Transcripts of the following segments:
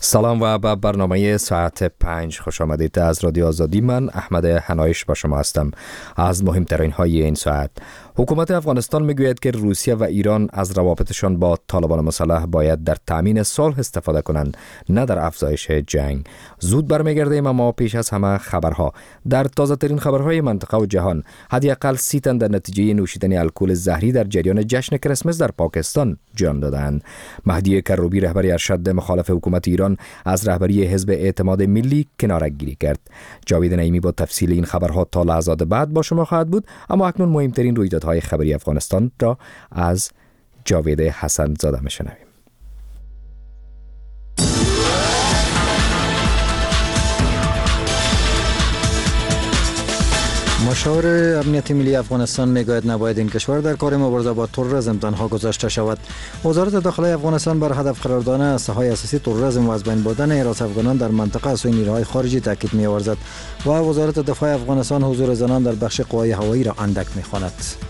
سلام و به برنامه ساعت 5 خوش آمدید. از رادیو آزادی من احمد حنایش با شما هستم. از مهمترین های این ساعت: حکومت افغانستان میگوید که روسیه و ایران از روابطشان با طالبان مسلح باید در تامین صلح استفاده کنند، نه در افزایش جنگ. زود برمیگردیم، اما پیش از همه خبرها. در تازه ترین خبرهای منطقه و جهان، حداقل 30 تن در نتیجه نوشیدن الکل زهری در جریان جشن کریسمس در پاکستان جان دادند. مهدی کروبی، رهبر ارشد مخالف حکومت ایران، از رهبری حزب اعتماد ملی کناره‌گیری کرد. جاوید نعیمی با تفصیل این خبرها تا لحظات بعد با شما خواهد بود، اما اکنون مهمترین رویدادهای خبری افغانستان را از جاوید حسن زاده میشنویم. مشاور امنیت ملی افغانستان میگوید نباید این کشور در کار مبارزه با تروریسم تنها گذاشته شود. وزارت داخلی افغانستان بر هدف قرار دادن اسلحه‌های اساسی تروریسم و از بین بردن حراس افغانان در منطقه از سوی نیروهای خارجی تاکید می‌ورزد و وزارت دفاع افغانستان حضور زنان در بخش قوای هوایی را اندک می‌خواند.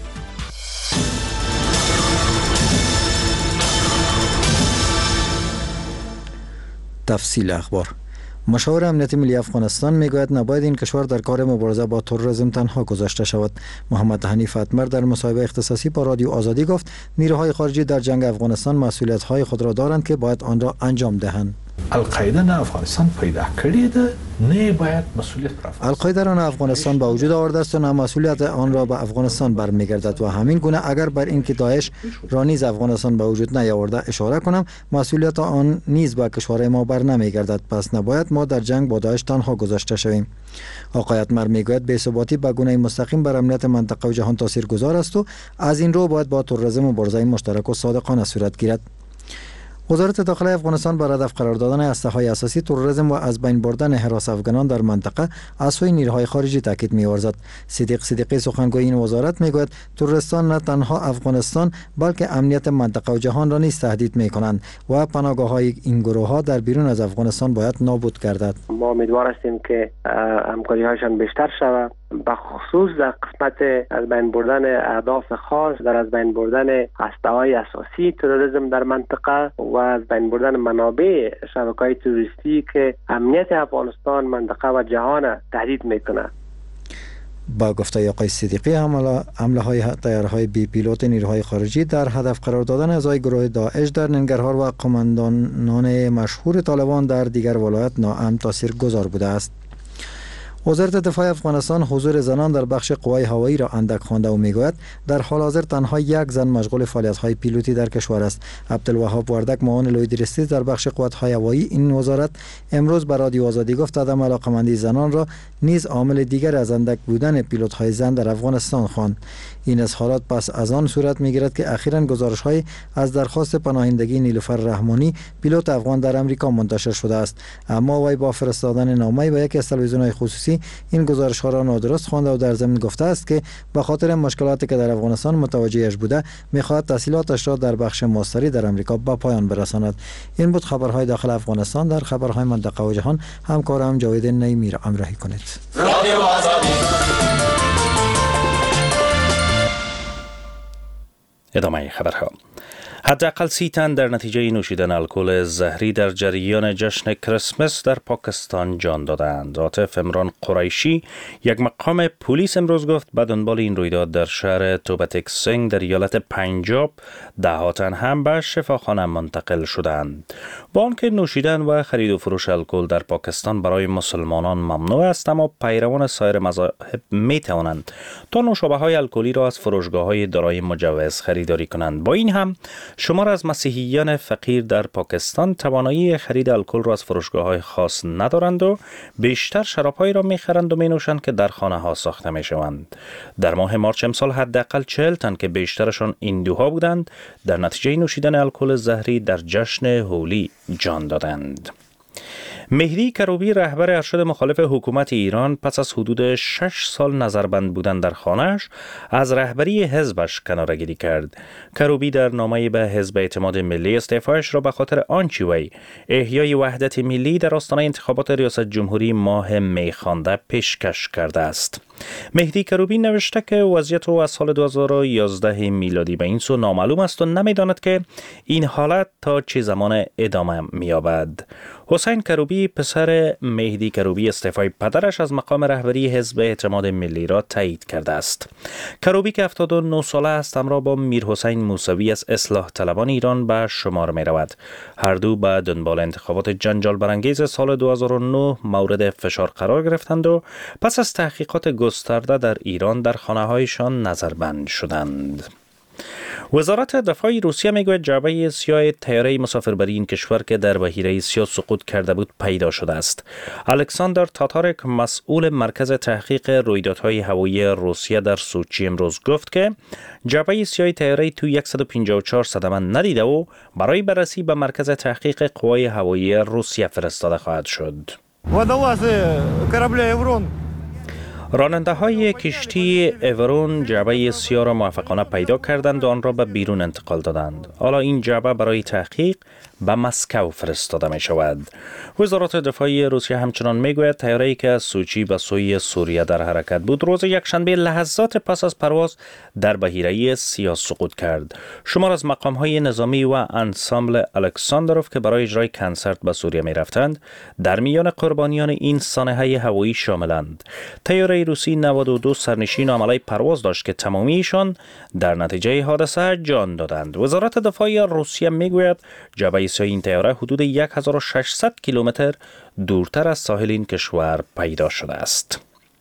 تفصیل اخبار: مشاور امنیت ملی افغانستان میگوید نباید این کشور در کار مبارزه با تروریسم تنها گذاشته شود. محمد حنیف اتمر در مصاحبه اختصاصی با رادیو آزادی گفت نیروهای خارجی در جنگ افغانستان مسئولیت‌های خود را دارند که باید آن را انجام دهند. القاعده نه افغانستان پیدا کړی ده، نه باید مسئولیت پر القاعده را نه افغانستان به وجود آورده است و نه مسئولیت آن را به افغانستان برمیگردد و همین گونه اگر بر اینکه داعش را نیز افغانستان به وجود نیاورده اشاره کنم، مسئولیت آن نیز به کشور ما بر نمیگردد. پس نباید ما در جنگ با داعش تنها گذاشته شویم. آقای اتمر میگوید بی‌ثباتی به گونه مستقیم بر امنیت منطقه و جهان تاثیرگذار است و از این رو باید با تروریسم مبارزه مشترک و صادقانه صورت گیرد. وزارت داخلی افغانستان بر هدف قرار دادن اسلحه‌های اساسی تروریسم و از بین بردن حراس افغانان در منطقه از سوی نیروهای خارجی تاکید می‌ورزد. صدیق صدیقی، سخنگوی این وزارت، میگوید تروریستان نه تنها افغانستان بلکه امنیت منطقه و جهان را نیز تهدید می‌کنند و پناهگاه‌های این گروه‌ها در بیرون از افغانستان باید نابود گردد. ما امیدوار هستیم که همکاری‌هایشان بیشتر شود، به خصوص در قسمت از بین بردن اهداف خاص، در از بین بردن هسته‌های اساسی تروریسم در منطقه و از بین بردن منابع شبکه‌های تروریستی که امنیت افغانستان، منطقه و جهان تهدید میکنه. با گفته آقای صدیقی، حمله‌های طیاره‌های بی پیلوت نیروهای خارجی در هدف قرار دادن اعضای گروه داعش در ننگرهار و قماندانان مشهور طالبان در دیگر ولایات ناامن تاثیرگذار بوده است. وزارت دفاع افغانستان حضور زنان در بخش قوای هوایی را اندک خوانده و میگوید در حال حاضر تنها یک زن مشغول فعالیت‌های پیلوتی در کشور است. عبدالوهاب وردک، معاون لویدرستی در بخش قوات‌های هوایی این وزارت، امروز به رادیو آزادی گفت عدم علاقه‌مندی زنان را نیز عامل دیگر از اندک بودن پیلوت‌های زن در افغانستان خواند. این اظهارات پس از آن صورت می‌گیرد که اخیراً گزارش‌های از درخواست پناهندگی نیلوفر رحمانی، پیلوت افغان در امریکا منتشر شده است، اما وی با فرستادن نامه‌ای به یکی از تلویزیون‌های خصوصی این گزارش‌ها را نادرست خوانده و در ضمن گفته است که به خاطر مشکلاتی که در افغانستان متوجهش بوده می‌خواهد تحصیلاتش را در بخش ماستری در امریکا به پایان برساند. این بود خبرهای داخل افغانستان. در خبرهای منطقه و جهان همکارم جاوید نعیمی را همراهی کنید. ادامه خبرها: حداقل 30 تن در نتیجه نوشیدن الکل زهری در جریان جشن کریسمس در پاکستان جان دادند. عاطف عمران قریشی، یک مقام پلیس، امروز گفت به دنبال این رویداد در شهر توبتک سنگ در ایالت پنجاب 10 تن هم به شفاخانه منتقل شدند. با آنکه نوشیدن و خرید و فروش الکل در پاکستان برای مسلمانان ممنوع است، اما پیروان سایر مذاهب می توانند تا نوشابه‌های الکلی را از فروشگاه‌های دارای مجوز خریداری کنند. با این هم شمار از مسیحیان فقیر در پاکستان توانایی خرید الکل را از فروشگاه‌های خاص ندارند و بیشتر شراب‌هایی را می‌خرند و می‌نوشند که در خانه‌ها ساخته می‌شوند. در ماه مارچ امسال حداقل 40 تن که بیشترشان هندوها بودند در نتیجه نوشیدن الکل زهری در جشن هولی جان دادند. مهدی کروبی، رهبر ارشد مخالف حکومت ایران، پس از حدود 6 سال نظربند بودن در خانه‌اش از رهبری حزبش کناره‌گیری کرد. کروبی در نامه‌ای به حزب اعتماد ملی استعفایش را به خاطر آنچه وی احیای وحدت ملی در آستانه انتخابات ریاست جمهوری ماه می خوانده پیشکش کرده است. مهدی کروبی نوشته که وضعیت او از سال 2011 میلادی به این سو نامعلوم است و نمیداند که این حالت تا چه زمان ادامه می‌یابد. حسین کروبی پسر مهدی کروبی استعفای پدرش از مقام رهبری حزب اعتماد ملی را تایید کرده است. کروبی که 79 ساله است همراه با میرحسین موسوی از اصلاح طلبان ایران به شمار می رود. هر دو به دنبال انتخابات جنجال برانگیز سال 2009 مورد فشار قرار گرفتند و پس از تحقیقات گسترده در ایران در خانه‌هایشان نظربند شدند. وزارت دفاع روسیه میگوید جعبه سیاه طیاره مسافربری این کشور که در بحیره سیاه سقوط کرده بود پیدا شده است. الکساندر تاتارک مسئول مرکز تحقیق رویدادهای هوایی روسیه در سوچی امروز گفت که جعبه سیاه طیاره تو 154 صدمه ندیده و برای بررسی به مرکز تحقیق قوای هوایی روسیه فرستاده خواهد شد. راننده های کشتی اورون جعبه سیاه را موفقانه پیدا کردند و آن را به بیرون انتقال دادند. حالا این جعبه برای تحقیق به مسکو فرستاده می شود. وزارت دفاع روسیه همچنان می گوید طیاره‌ای که از سوچی به سوی سوریه در حرکت بود روز یکشنبه لحظات پس از پرواز در بحیره سیاه سقوط کرد. شمار از مقام‌های نظامی و انسامبل الکساندروف که برای اجرای کنسرت به سوریه می رفتند در میان قربانیان این سانحه هوایی شاملند. طیاره روسی 92 سرنشین و عمله پرواز داشت که تمامیشان در نتیجه حادثه جان دادند. وزارت دفاع روسیه میگوید جعبه سیاه این طیاره حدود 1600 کیلومتر دورتر از ساحل این کشور پیدا شده است.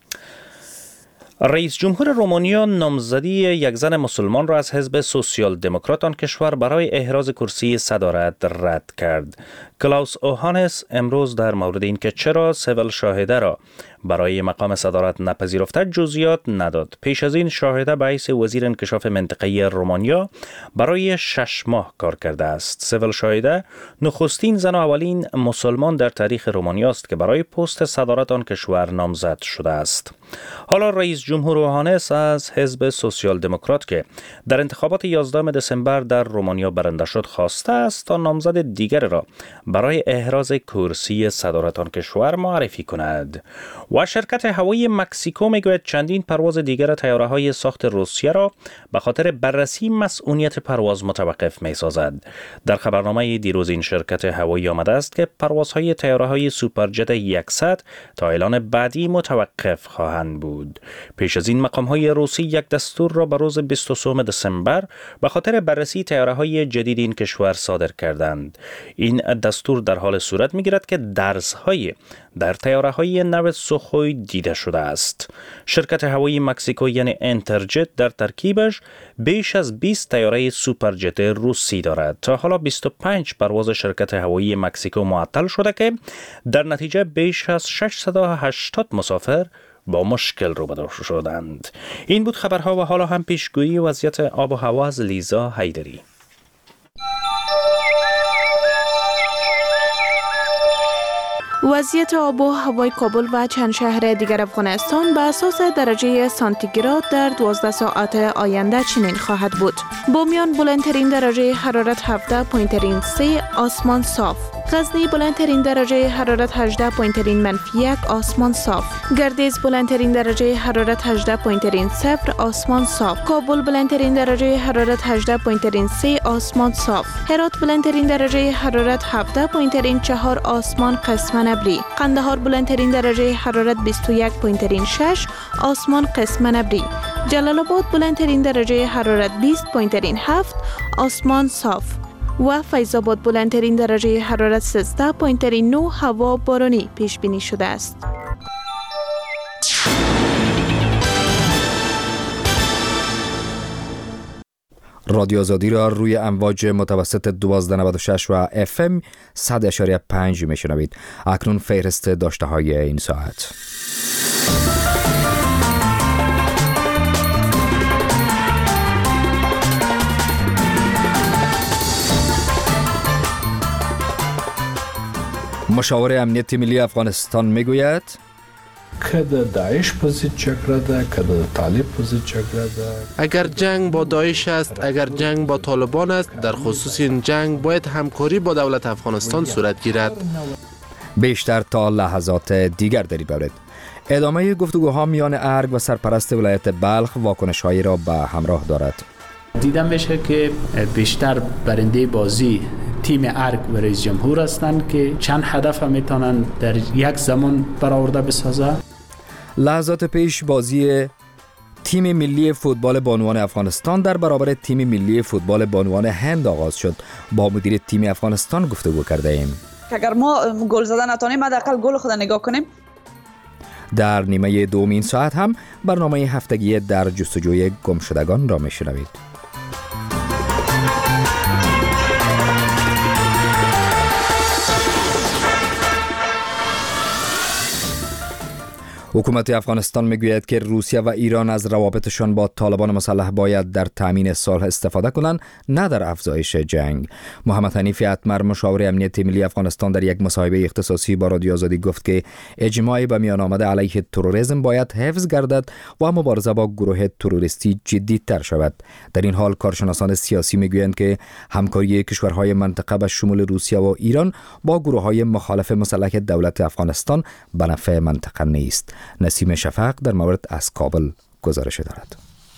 رئیس جمهور رومانیا نامزدی یک زن مسلمان را از حزب سوسیال دموکرات آن کشور برای احراز کرسی صدارت رد کرد. کلاوس اوهانس امروز در مورد اینکه چرا سیول شاهده را برای مقام صدارت نپذیرفته جزئیات نداد. پیش از این شاهده به حیث وزیر انکشاف منطقه‌ای رومانیا برای 6 ماه کار کرده است. سیول شاهده نخستین زن و اولین مسلمان در تاریخ رومانیا است که برای پست صدارت آن کشور نامزد شده است. حالا رئیس جمهور اوهانس از حزب سوسیال دموکرات که در انتخابات 11 دسامبر در رومانیا برنده شد خواسته است تا نامزد دیگر را برای احراز کرسی صدارت آن کشور معرفی کند. و شرکت هوایی مکزیکو میگوید چندین پرواز دیگر طیاره‌های ساخت روسیه را به خاطر بررسی مسئولیت پرواز متوقف می‌سازد. در خبرنامه دیروز این شرکت هوایی آمده است که پروازهای طیاره‌های سوپرجت 100 تا اعلان بعدی متوقف خواهند بود. پیش از این مقام‌های روسی یک دستور را به روز 23 دسامبر به خاطر بررسی طیاره‌های جدید این کشور صادر کردند. این دستور در حال صورت می‌گیرد که درزهای در طیاره‌های نو سوخوی دیده شده است. شرکت هوایی مکزیکو یعنی انترجت در ترکیبش بیش از 20 طیاره سوپرجت روسی دارد. تا حالا 25 پرواز شرکت هوایی مکزیکو معطل شده که در نتیجه بیش از 680 مسافر با مشکل روبرو شدند. این بود خبرها و حالا هم پیشگویی وضعیت آب و هوا از لیزا حیدری. وضعیت آب و هوای کابل و چند شهر دیگر افغانستان به اساس درجه سانتیگراد در 12 ساعت آینده چنین خواهد بود. بامیان بلندترین درجه حرارت 17.3 آسمان صاف. غزنی بلندترین درجه حرارت 18.1 آسمان صاف. گردیز بلندترین درجه حرارت 18.0 آسمان صاف. کابل بلندترین درجه حرارت 18.3 آسمان صاف. هرات بلندترین درجه حرارت 17.4 آسمان قسماً ابری. قندهار بلندترین درجه حرارت 21.6 آسمان قسماً ابری. جلال آباد بلندترین درجه حرارت 20.7 آسمان صاف. و فیض آباد بلندترین درجه حرارت 13.9 هوا بارانی پیش بینی شده است. رادیو آزادی را روی امواج متوسط 1296 و FM 100.5 میشنوید. اکنون فهرست داشته های این ساعت. مشاور امنیت ملی افغانستان میگوید که داعش په ضد جګړه ده، که د طالب په ضد جګړه ده. اگر جنگ با داعش است، اگر جنگ با طالبان است، در خصوص این جنگ باید همکاری با دولت افغانستان صورت گیرد. بیشتر تا لحظات دیگر در این باره ادامه گفتگوها میان ارگ و سرپرست ولایت بلخ واکنش‌هایی را به همراه دارد. دیدم میشه که بیشتر برنده بازی تیم ارگ و رئیس جمهور هستند که چند هدف هم میتونن در یک زمان برآورده بسازه. لحظات پیش بازی تیم ملی فوتبال بانوان افغانستان در برابر تیم ملی فوتبال بانوان هند آغاز شد. با مدیر تیم افغانستان گفتگو کرده ایم. اگر ما گل زدن نتونیم حداقل گل خود نگاه کنیم. در نیمه دوم این ساعت هم برنامه هفتگی در جستجوی گمشدگان را میشنوید. حکومت افغانستان میگوید که روسیه و ایران از روابطشان با طالبان مسلح باید در تامین صلح استفاده کنند، نه در افزایش جنگ. محمد حنیف اتمر مشاور امنیت ملی افغانستان در یک مصاحبه اختصاصی با رادیو آزادی گفت که اجماع به میان آمده علیه تروریسم باید حفظ گردد و مبارزه با گروه تروریستی جدی‌تر شود. در این حال کارشناسان سیاسی میگویند که همکاری کشورهای منطقه به شمول روسیه و ایران با گروه‌های مخالف مسلح دولت افغانستان به نفع منطقه نیست. نسیم شفق در مورد از کابل گزارش دارد.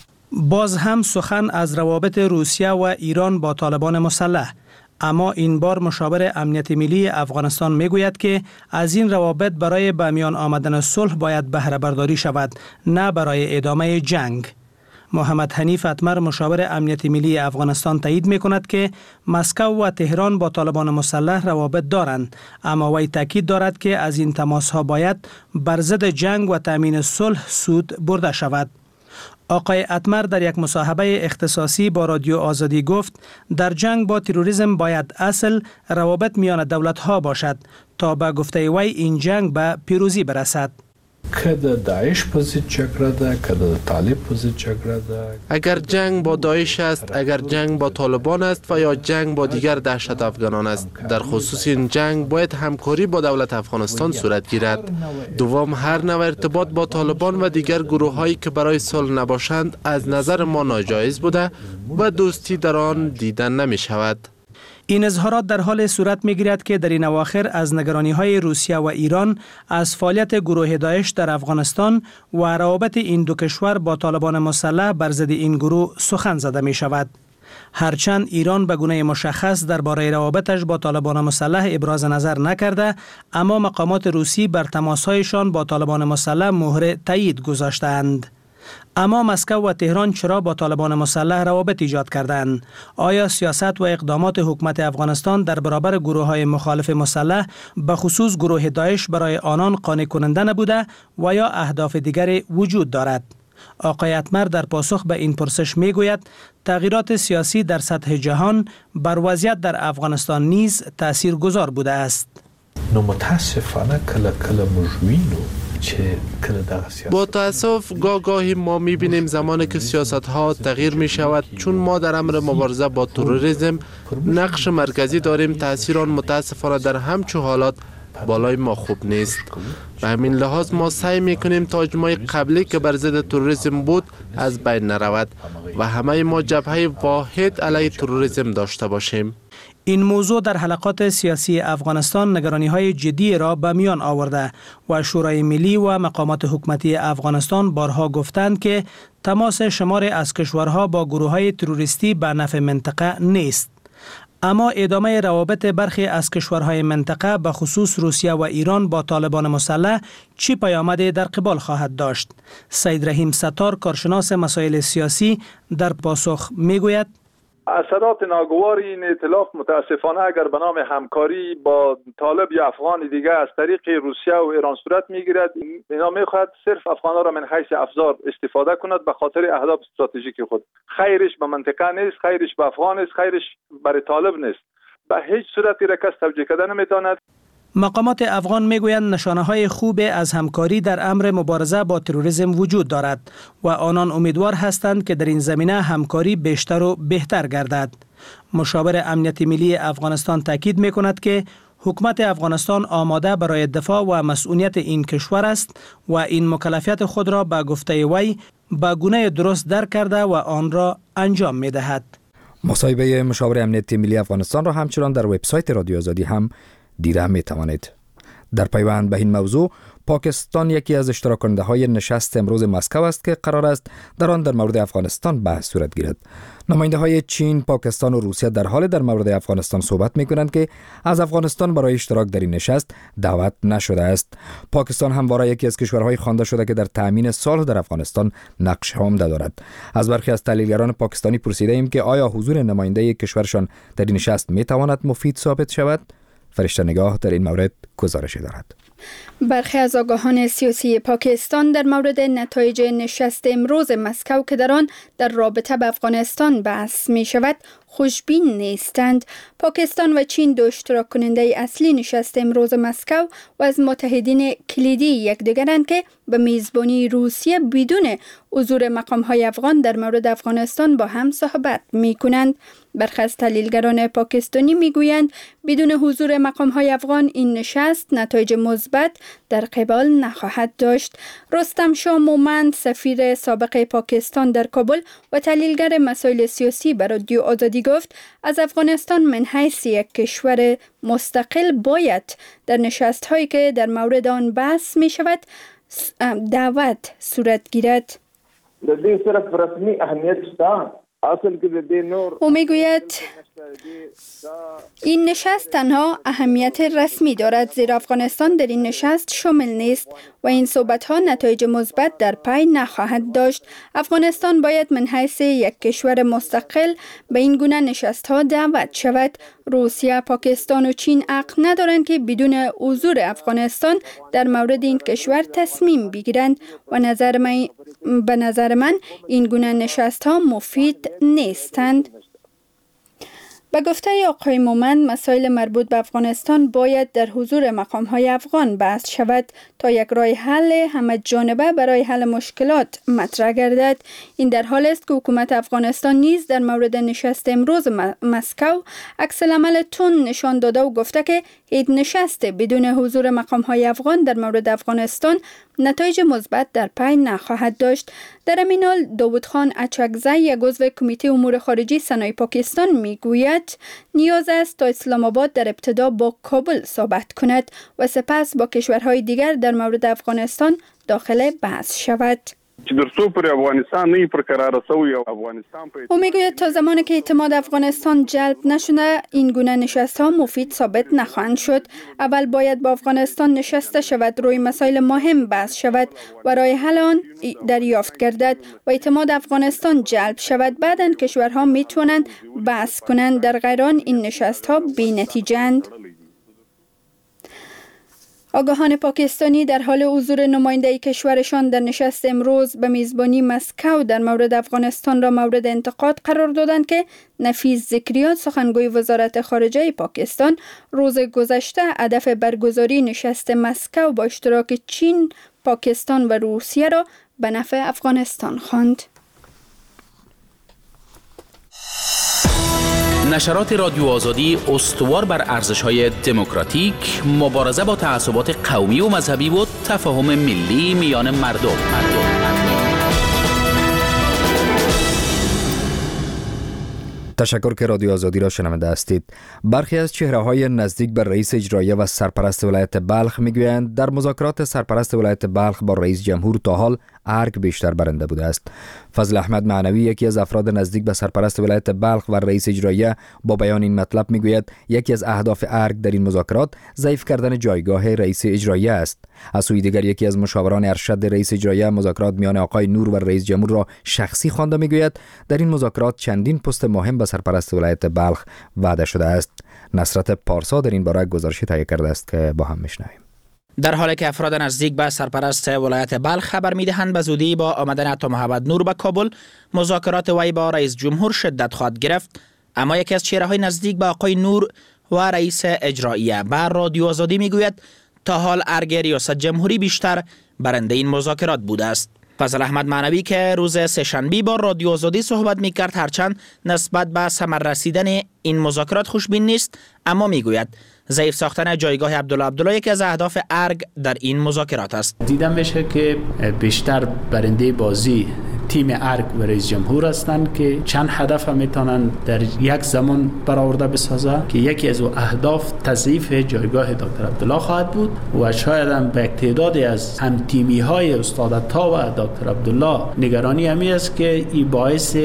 باز هم سخن از روابط روسیه و ایران با طالبان مسلح، اما این بار مشاور امنیت ملی افغانستان میگوید که از این روابط برای به میان آمدن صلح باید بهره برداری شود، نه برای ادامه جنگ. محمد حنیف اتمر مشاور امنیت ملی افغانستان تایید می کند که مسکو و تهران با طالبان مسلح روابط دارند، اما وی تاکید دارد که از این تماس ها باید بر ضد جنگ و تامین صلح سود برده شود. آقای اتمر در یک مصاحبه اختصاصی با رادیو آزادی گفت در جنگ با تروریسم باید اصل روابط میان دولت ها باشد تا به گفته وی این جنگ به پیروزی برسد. که داعش په ضد جګړه ده، که د طالب په ضد جګړه ده. اگر جنگ با داعش است، اگر جنگ با طالبان است و یا جنگ با دیگر دهشت افغانان است، در خصوص این جنگ باید همکاری با دولت افغانستان صورت گیرد. دوم، هر نوع ارتباط با طالبان و دیگر گروه هایی که برای صلح نباشند از نظر ما ناجایز بوده و دوستی در آن دیدن نمی شود. این اظهارات در حال صورت می‌گیرد که در این اواخر از نگرانی‌های روسیه و ایران از فعالیت گروه داعش در افغانستان و روابط این دو کشور با طالبان مسلح بر ضد این گروه سخن زده می‌شود. هرچند ایران به گونه مشخص درباره روابطش با طالبان مسلح ابراز نظر نکرده، اما مقامات روسی بر تماس‌هایشان با طالبان مسلح مهر تایید گذاشتند. اما مسکو و تهران چرا با طالبان مسلح روابط ایجاد کردند؟ آیا سیاست و اقدامات حکومت افغانستان در برابر گروه‌های مخالف مسلح به خصوص گروه داعش برای آنان قانع کننده نبوده و یا اهداف دیگری وجود دارد؟ آقای اتمر در پاسخ به این پرسش میگوید تغییرات سیاسی در سطح جهان بر وضعیت در افغانستان نیز تاثیرگذار بوده است. نو متاسفانه کله مجوینو با تأسف گاهی ما می‌بینیم زمانی که سیاست‌ها تغییر می‌شود، چون ما در امر مبارزه با تروریسم نقش مرکزی داریم، تأثیر آن متاسفانه در همچون حالات بالای ما خوب نیست. به همین لحاظ ما سعی می‌کنیم تا اجماع قبلی که بر ضد تروریسم بود از بین نرود و همه ما جبهه واحد علیه تروریسم داشته باشیم. این موضوع در حلقات سیاسی افغانستان نگرانی‌های جدی را به میان آورده و شورای ملی و مقامات حکومتی افغانستان بارها گفتند که تماس شماری از کشورها با گروه‌های تروریستی به نفع منطقه نیست. اما ادامه روابط برخی از کشورهای منطقه به خصوص روسیه و ایران با طالبان مسلح چی پیامدی در قبال خواهد داشت؟ سید رحیم ستار کارشناس مسائل سیاسی در پاسخ میگوید اثرات ناگوار این ائتلاف متاسفانه اگر به نام همکاری با طالب یا افغان دیگه از طریق روسیه و ایران صورت میگیرد، اینا میخواهد صرف افغانها را من حیث افزار استفاده کند به خاطر اهداف استراتژیک خود. خیرش به منطقه نیست، خیرش به افغان نیست، خیرش برای طالب نیست. به هیچ صورتی را کس توجیه کردن نمیتواند. مقامات افغان میگویند نشانه‌های خوب از همکاری در امر مبارزه با تروریسم وجود دارد و آنان امیدوار هستند که در این زمینه همکاری بیشتر و بهتر گردد. مشاور امنیت ملی افغانستان تاکید میکند که حکومت افغانستان آماده برای دفاع و مسئولیت این کشور است و این مکلفیت خود را به گفته وی به گونه درست درک کرده و آن را انجام میدهد. مصاحبه مشاور امنیت ملی افغانستان را همچنان در وبسایت رادیو آزادی هم دیده می توانید. در پیوند به این موضوع، پاکستان یکی از اشتراک کننده های نشست امروز مسکو است که قرار است در آن در مورد افغانستان بحث صورت گیرد. نماینده های چین، پاکستان و روسیه در حال در مورد افغانستان صحبت می کنند که از افغانستان برای اشتراک در این نشست دعوت نشده است. پاکستان همواره یکی از کشورهای خوانده شده که در تأمین صلح در افغانستان نقش عمده دارد. از برخی از تحلیلگران پاکستانی پرسیده ایم که آیا حضور نماینده کشورشان در این نشست می تواند مفید ثابت شود؟ فرشته نگاه در این مورد گزارشی دارد. برخی از آگاهان سیاسی پاکستان در مورد نتایج نشست امروز مسکو که در آن در رابطه به افغانستان بحث می شود خوشبین نیستند. پاکستان و چین دو اشتراک کننده اصلی نشست امروز مسکو و از متحدین کلیدی یکدیگرند که به میزبانی روسیه بدون حضور مقام‌های افغان در مورد افغانستان با هم صحبت می‌کنند. برخی از تحلیلگران پاکستانی می‌گویند بدون حضور مقام‌های افغان این نشست نتایج مثبت در قبال نخواهد داشت. رستم شاه مومند، سفیر سابق پاکستان در کابل و تحلیلگر مسائل سیاسی به رادیو آزادی گفت از افغانستان من حیث یک کشور مستقل باید در نشست‌هایی که در مورد آن بحث می‌شود دعوت صورت گیرد. او میگوید این نشست تنها اهمیت رسمی دارد زیرا افغانستان در این نشست شامل نیست و این صحبت‌ها نتایج مثبت در پی نخواهد داشت. افغانستان باید من حیث یک کشور مستقل به این گونه نشست‌ها دعوت شود. روسیه، پاکستان و چین حق ندارند که بدون حضور افغانستان در مورد این کشور تصمیم بگیرند و به نظر من این گونه نشست‌ها مفید نیستند. به گفته آقای مومند مسائل مربوط به افغانستان باید در حضور مقام‌های افغان بحث شود تا یک راه حل همه جانبه برای حل مشکلات مطرح گردد. این در حال است که حکومت افغانستان نیز در مورد نشست امروز مسکو عکس العمل تند نشان داده و گفته که هیچ نشست بدون حضور مقام‌های افغان در مورد افغانستان نتایج مثبت در پی نخواهد داشت. در همین حال داود خان اچکزی، یک عضو کمیته امور خارجی سنای پاکستان میگوید نیاز است تا اسلام آباد در ابتدا با کابل صحبت کند و سپس با کشورهای دیگر در مورد افغانستان داخل بحث شود. او میگوید تا زمانی که اعتماد افغانستان جلب نشده این گونه نشست ها مفید ثابت نخواهند شد. اول باید با افغانستان نشسته شود، روی مسائل مهم بحث شود و راه حل آن دریافت گردد و اعتماد افغانستان جلب شود. بعداً کشورها میتوانند بحث کنند. در غیر آن این نشست ها بی‌نتیجه اند. آگاهان پاکستانی در حال حضور نماینده کشورشان در نشست امروز به میزبانی مسکو در مورد افغانستان را مورد انتقاد قرار دادند که نفیس ذکریات، سخنگوی وزارت خارجه پاکستان، روز گذشته هدف برگزاری نشست مسکو با اشتراک چین، پاکستان و روسیه را به نفع افغانستان خواند. نشرات رادیو آزادی استوار بر ارزش‌های دموکراتیک، مبارزه با تعصبات قومی و مذهبی و تفاهم ملی میان مردم. تشکر که رادیو آزادی را شنونده هستید. برخی از چهره‌های نزدیک به رئیس اجراییه و سرپرست ولایت بلخ میگویند در مذاکرات سرپرست ولایت بلخ با رئیس جمهور تا حال ارگ بیشتر برنده بوده است. فضل احمد معنوی، یکی از افراد نزدیک به سرپرست ولایت بلخ و رئیس اجراییه، با بیان این مطلب میگوید یکی از اهداف ارگ در این مذاکرات ضعیف کردن جایگاه رئیس اجراییه است. از سوی دیگر یکی از مشاوران ارشد رئیس اجراییه مذاکرات میان آقای نور و رئیس جمهور را شخصی خوانده میگوید در این مذاکرات چندین پست مهم به سرپرست ولایت بلخ وعده شده است. نصرت پارسا در این باره گزارشی تهیه کرده است که با هم میشنویم. در حالی که افراد نزدیک به سرپرست ولایت بلخ خبر میدهند به زودی با آمدن عطا محمد نور به کابل مذاکرات وی با رئیس جمهور شدت خواهد گرفت، اما یکی از چهره‌های نزدیک به آقای نور و رئیس اجراییه بر رادیو آزادی میگوید تا حال ارگ ریاست جمهوری بیشتر برنده این مذاکرات بوده است. فضل احمد معنوی که روز سه‌شنبه با رادیو آزادی صحبت میکرد هرچند نسبت به ثمر رسیدن این مذاکرات خوشبین نیست، اما میگوید ضعیف ساختن جایگاه عبدالله یکی از اهداف ارگ در این مذاکرات است. دیدم میشه که بیشتر برنده بازی تیم ارگ و رئیس جمهور هستند که چند هدف میتونن در یک زمان برآورده بسازه که یکی از اهداف تضعیف جایگاه دکتر عبدالله خواهد بود و شاید هم به تعدادی از هم تیمی های استاد تا و دکتر عبدالله نگرانی همی است که این باعث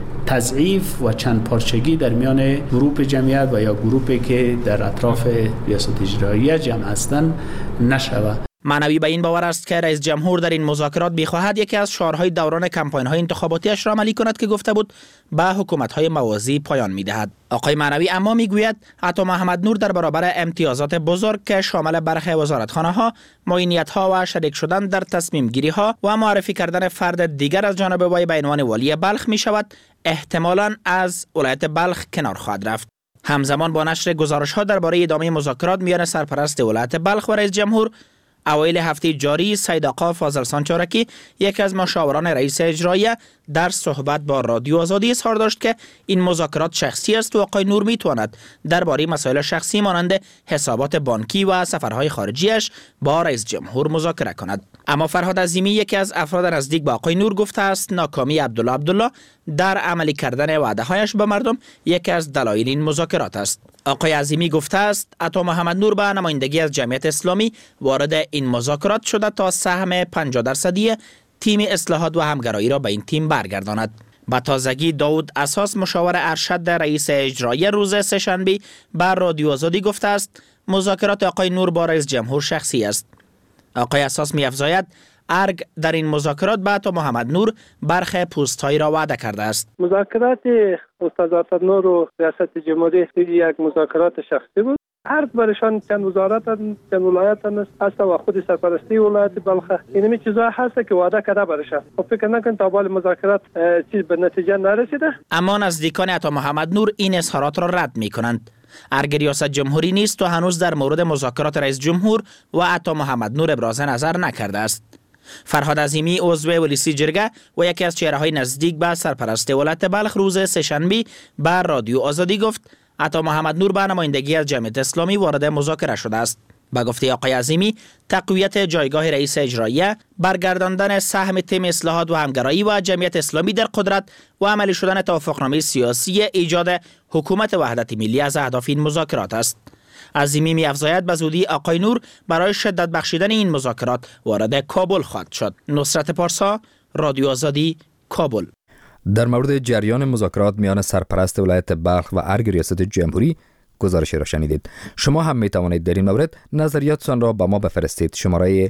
تضعیف و چند پارچگی در میان گروپ جمعیت و یا گروپی که در اطراف ریاست اجراییه جمع هستند نشود. معنوی به این باور است که رئیس جمهور در این مذاکرات می‌خواهد یکی از شعارهای دوران کمپاین‌های انتخاباتیش را عملی کند که گفته بود به حکومت‌های موازی پایان می‌دهد. آقای معنوی اما میگوید عطا محمد نور در برابر امتیازات بزرگ که شامل برخی وزارتخانه‌ها، معینیت‌ها و شریک شدن در تصمیم گیری‌ها و معرفی کردن فرد دیگر از جانب وی به عنوان والی بلخ می‌شود، احتمالاً از ولایت بلخ کنار خواهد رفت. همزمان با نشر گزارش‌ها درباره ادامه مذاکرات میان سرپرست ولایت بلخ و رئیس جمهور، اوایل هفته جاری سید آقا فاضلسان چارکی یکی از مشاوران رئیس اجراییه در صحبت با رادیو آزادی اظهار داشت که این مذاکرات شخصی است و آقای نور میتواند درباره مسائل شخصی مانند حسابات بانکی و سفرهای خارجیش با رئیس جمهور مذاکره کند. اما فرهاد عظیمی یکی از افراد نزدیک به آقای نور گفته است ناکامی عبدالله در عملی کردن وعده‌هایش به مردم یکی از دلایل این مذاکرات است. آقای عظیمی گفته است عطا محمد نور به نمایندگی از جمعیت اسلامی وارد این مذاکرات شده تا سهم 50% تیم اصلاحات و همگرایی را به این تیم برگرداند. با تازگی داود اساس مشاور ارشد رئیس اجرایی روز سه‌شنبه بر رادیو آزادی گفته است مذاکرات آقای نور با رئیس جمهور شخصی است. آقای اساس می‌افزاید ارگ در این مذاکرات با عطا محمد نور برخی پست‌هایی را وعده کرده است. مذاکرات استاد عطا نور و ریاست جمهوری یک مذاکرات شخصی بود. ارگ برشان چند وزارت چند ولایت هست و خود سرپرستی ولایت بلخ اینمی چیزا هست که وعده کرده برشان. فکر نکن تا بال مذاکرات چیز به نتیجه نرسیده. اما نزدیکان عطا محمد نور این اظهارات را رد می‌کنند. ارگ ریاست جمهوری نیست و هنوز در مورد مذاکرات رئیس جمهور و عطا محمد نور ابراز نظر نکرده است. فرهاد عظیمی عضو ولیسی جرگه و یکی از چهره‌های نزدیک به سرپرست ولایت بلخ روز سه‌شنبه بر رادیو آزادی گفت عطا محمد نور به نمایندگی از جمعیت اسلامی وارد مذاکره شده است. با گفته آقای عظیمی تقویت جایگاه رئیس اجراییه، برگرداندن سهم تیم اصلاحات و همگرایی و جمعیت اسلامی در قدرت و عملی شدن توافقنامه سیاسی ایجاد حکومت وحدت ملی از اهداف این مذاکرات است. عظیمی می‌افزاید به زودی آقای نور برای شدت بخشیدن این مذاکرات وارد کابل خواهد شد. نصرت پارسا، رادیو آزادی، کابل. در مورد جریان مذاکرات میان سرپرست ولایت بلخ و ارگ ریاست جمهوری گزارشی را شنیدید. شما هم می توانید در این مورد نظریاتتان را به ما بفرستید. شماره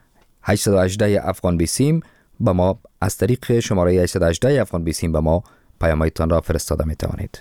818 افغان بیسیم به ما از طریق شماره 818 افغان بیسیم به ما پیام‌هایتان را فرستاده می توانید.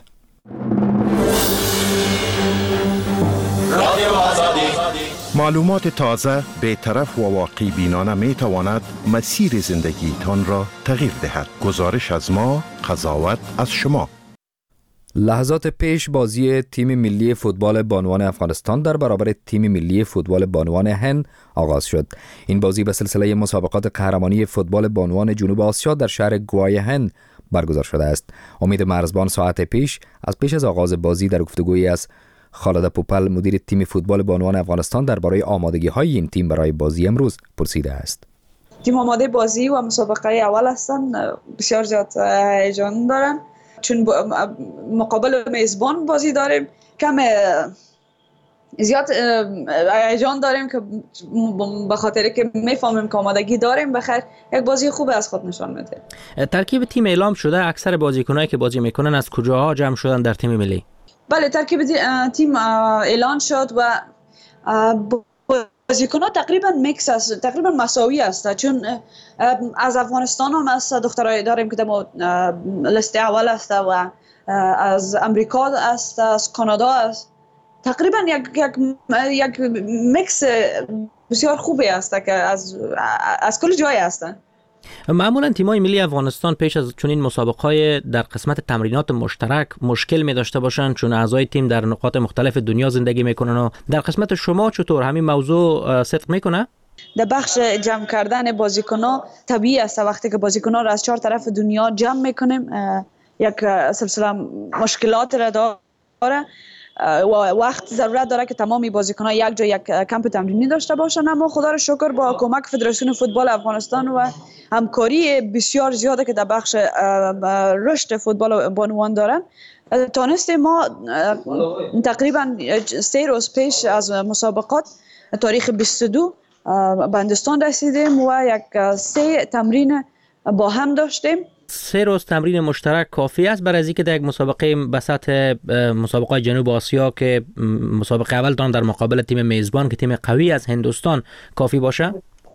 معلومات تازه، بی‌طرف و واقعی بینانه می تواند مسیر زندگی تان را تغییر دهد. گزارش از ما، قضاوت از شما. لحظات پیش بازی تیم ملی فوتبال بانوان افغانستان در برابر تیم ملی فوتبال بانوان هند آغاز شد. این بازی به سلسله مسابقات قهرمانی فوتبال بانوان جنوب آسیا در شهر گوای هند برگزار شده است. امید مرزبان ساعت پیش از آغاز بازی در گفتگویی از خالد پوپل مدیر تیم فوتبال بانوان افغانستان درباره آمادگی‌های این تیم برای بازی امروز پرسیده است. تیم آماده بازی و مسابقه اول هستن، بسیار زیاد هیجان دارن چون مقابل میزبان بازی داریم. کم زیاد هیجان داریم که به خاطر که میفهمیم که آمادگی داریم. بخیر یک بازی خوب از خود نشان میده. ترکیب تیم اعلام شده. اکثر بازیکنایی که بازی میکنن از کجاها جمع شدن در تیم ملی؟ بله، ترکیب تیم اعلان شد و بازیکن‌ها تقریبا میکس است، تقریبا مساوی است، چون از افغانستان هم از دخترای داریم که در لیست اول است و از امریکا است، از کانادا است. تقریبا یک میکس بسیار خوبی است که از کل جای هستند. معمولا تیم‌های ملی افغانستان پیش از چنین مسابقه‌های در قسمت تمرینات مشترک مشکل می داشته باشند، چون اعضای تیم در نقاط مختلف دنیا زندگی میکنن. و در قسمت شما چطور همین موضوع صدق میکنه؟ در بخش جمع کردن بازیکن‌ها طبیعی است. وقتی که بازیکن‌ها را از 4 طرف دنیا جمع میکنیم یک سلسله مشکلات را داره. وقت ضرورت داره که تمامی بازیکن‌ها یک جا یک کمپ تمرینی داشته باشن. اما خدا رو شکر با کمک فدراسیون فوتبال افغانستان و همکاری بسیار زیاده که در بخش رشد فوتبال بانوان دارن، تانستیم ما تقریبا 3 روز پیش از مسابقات تاریخ 22 بندستان رسیدیم و یک 3 تمرین با هم داشتیم. 3 روز تمرین مشترک کافی است برای اینکه در یک مسابقه به سطح مسابقات جنوب آسیا که مسابقه اولتان در مقابل تیم میزبان که تیم قوی از هندوستان کافی باشه؟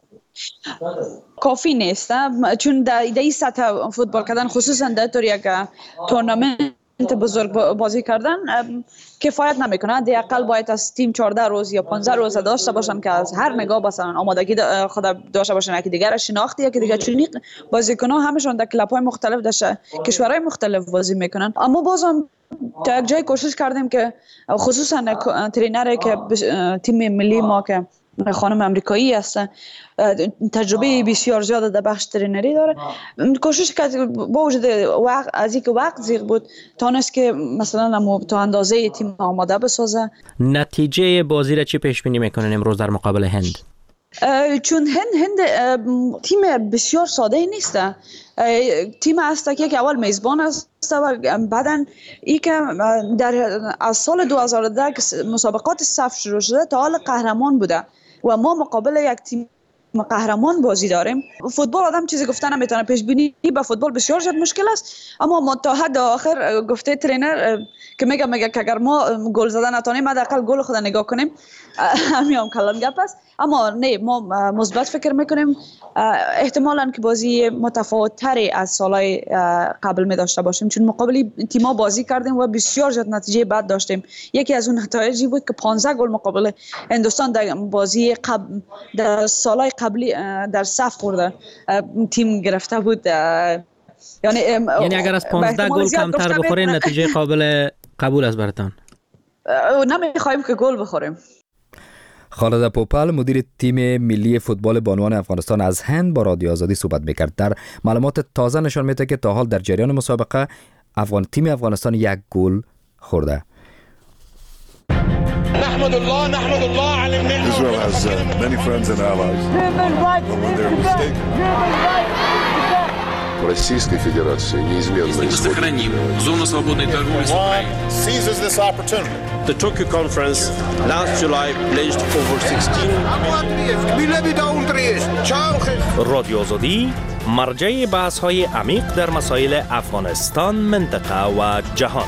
کافی نیست، چون در این سطح فوتبال کردن خصوصا در طور یک تورنمنت بزرگ بازی کردن کفایت نمیکنه. حداقل باید از تیم 14 روز یا 15 روز داشته باشن که از هر نگاه مثلا آمادگی خود داشته باشن، یکی دیگر شناختی، یکی دیگر، چون بازیکن‌ها همشون در کلب‌های مختلف در کشورهای مختلف بازی میکنن. اما بازم تا یک جای کوشش کردیم که خصوصا ترینری که تیم ملی ما که خانم امریکایی است، تجربه بسیار زیاده در بخش ترینری داره، کوشش کرد با وجود وقت از اینکه وقت زیغ بود تانست که مثلا تا اندازه تیم آماده بسازه. نتیجه بازی را چی پیش بینی میکنن امروز در مقابل هند؟ چون هند تیم بسیار ساده نیست، تیم است که اول میزبان است و بعدن ای که از سال 2010 مسابقات صف شروع شده تا حال قهرمان بوده و ما مقابل یک تیم قهرمان بازی داریم. فوتبال آدم چیزی گفتن نمیتونه، پیش بینی به فوتبال بسیار زیاد مشکل است، اما تا حد آخر گفته ترینر که میگه که اگر ما گل زدن نتونیم حداقل گل خود نگاه کنیم، همین هم کلان گپ است. اما نه، ما مثبت فکر میکنیم، احتمالاً که بازی متفاوت تری از سالهای قبل می داشته باشیم، چون مقابل تیم‌ها بازی کردیم و بسیار زیاد نتیجه بد داشتیم. یکی از اون نتایجی بود که 15 گل مقابل هندوستان در بازی در سالهای قبلی در صف خورده تیم گرفته بود. یعنی اگر از 15 گل کمتر بخورین نتیجه قابل قبول است براتون؟ نمیخوایم که گل بخوریم. خالد پوپل مدیر تیم ملی فوتبال بانوان افغانستان از هند با رادیو آزادی صحبت میکرد. در معلومات تازه نشان میده که تا حال در جریان مسابقه تیم افغانستان 1 گل خورده. نحمد الله على النعمة. Israel has many friends and allies. But when they're mistaken. Российской Федерации неизменно сохраним зону свободной торговли с Украиной. Seizes this opportunity. The Tokyo conference last July pledged over 16 رادیو آزادی مرجع بحث‌های عمیق در مسائل افغانستان، منطقه و جهان.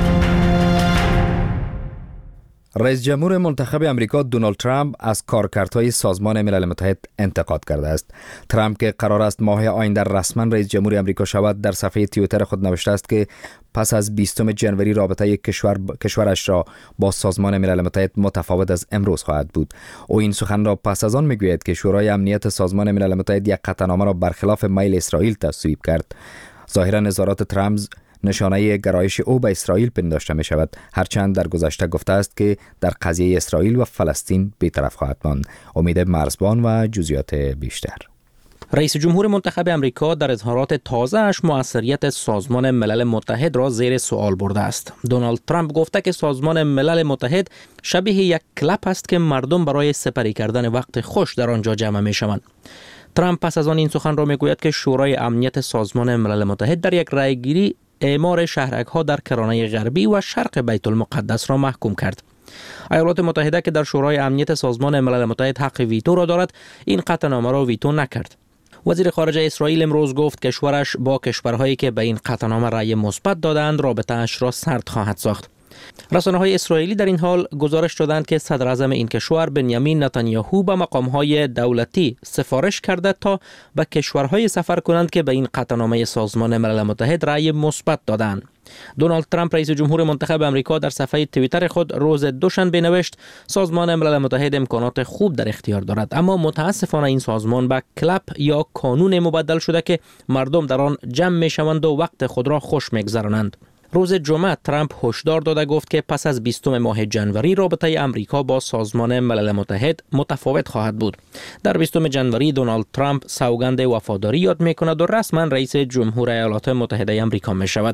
رئیس جمهور منتخب امریکا دونالد ترامپ از کارکردهای سازمان ملل متحد انتقاد کرده است. ترامپ که قرار است ماه آینده رسما رئیس جمهور امریکا شود، در صفحه توییتر خود نوشته است که پس از 20 جنوری رابطه کشورش را با سازمان ملل متحد متفاوت از امروز خواهد بود. او این سخن را پس از آن میگوید که شورای امنیت سازمان ملل متحد یک قطعنامه را برخلاف میل اسرائیل تصویب کرد. ظاهرا نظارات ترامپ نشانه گرایش او به اسرائیل پنداشته می شود، هرچند در گذشته گفته است که در قضیه اسرائیل و فلسطین بی‌طرف خواهد ماند. امید مرزبان و جزئیات بیشتر. رئیس جمهور منتخب امریکا در اظهارات تازه‌اش موثریت سازمان ملل متحد را زیر سوال برده است. دونالد ترامپ گفته که سازمان ملل متحد شبیه یک کلب است که مردم برای سپری کردن وقت خوش در آنجا جمع می شوند. ترامپ پس از آن این سخن را میگوید که شورای امنیت سازمان ملل متحد در یک رأیگیری اعمار شهرک‌ها در کرانه غربی و شرق بیت المقدس را محکوم کرد. ایالات متحده که در شورای امنیت سازمان ملل متحد حق ویتو را دارد، این قطعنامه را ویتو نکرد. وزیر خارجه اسرائیل امروز گفت کشورش با کشورهایی که به این قطعنامه رأی مثبت دادند رابطه‌اش را سرد خواهد ساخت. رسانه‌های اسرائیلی در این حال گزارش دادند که صدر اعظم این کشور بنیامین نتانیاهو به مقام‌های دولتی سفارش کرده تا به کشورهای سفر کنند که به این قطعنامه سازمان ملل متحد رأی مثبت دادند. دونالد ترامپ رئیس جمهور منتخب امریکا در صفحه توییتر خود روز دوشنبه نوشت سازمان ملل متحد امکانات خوب در اختیار دارد، اما متاسفانه این سازمان به کلب یا کانون مبدل شده که مردم در آن جمع می‌شوند و وقت خود را خوش می‌گذرانند. روز جمعه ترامپ هشدار داده گفت که پس از 20 ماه جنوری رابطه امریکا با سازمان ملل متحد متفاوت خواهد بود. در 20 جنوری دونالد ترامپ سوگند وفاداری یاد می‌کند و رسما رئیس جمهور ایالات متحده امریکا می‌شود.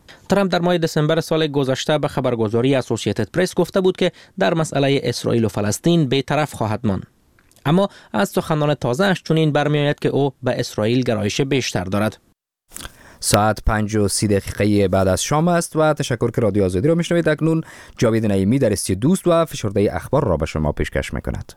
ترامپ در ماه دسامبر سال گذشته به خبرگزاری اسوسییتد پرس گفته بود که در مسئله اسرائیل و فلسطین بی‌طرف خواهد ماند. اما از سخنان تازه‌اش چنین برمی‌آید که او به اسرائیل گرایش بیشتر دارد. ساعت 5:30 بعد از شام است و تشکر که رادیو آزادی را میشنوید. اکنون جاوید نعیمی در استودیو دوست و فشرده اخبار را به شما پیشکش میکند.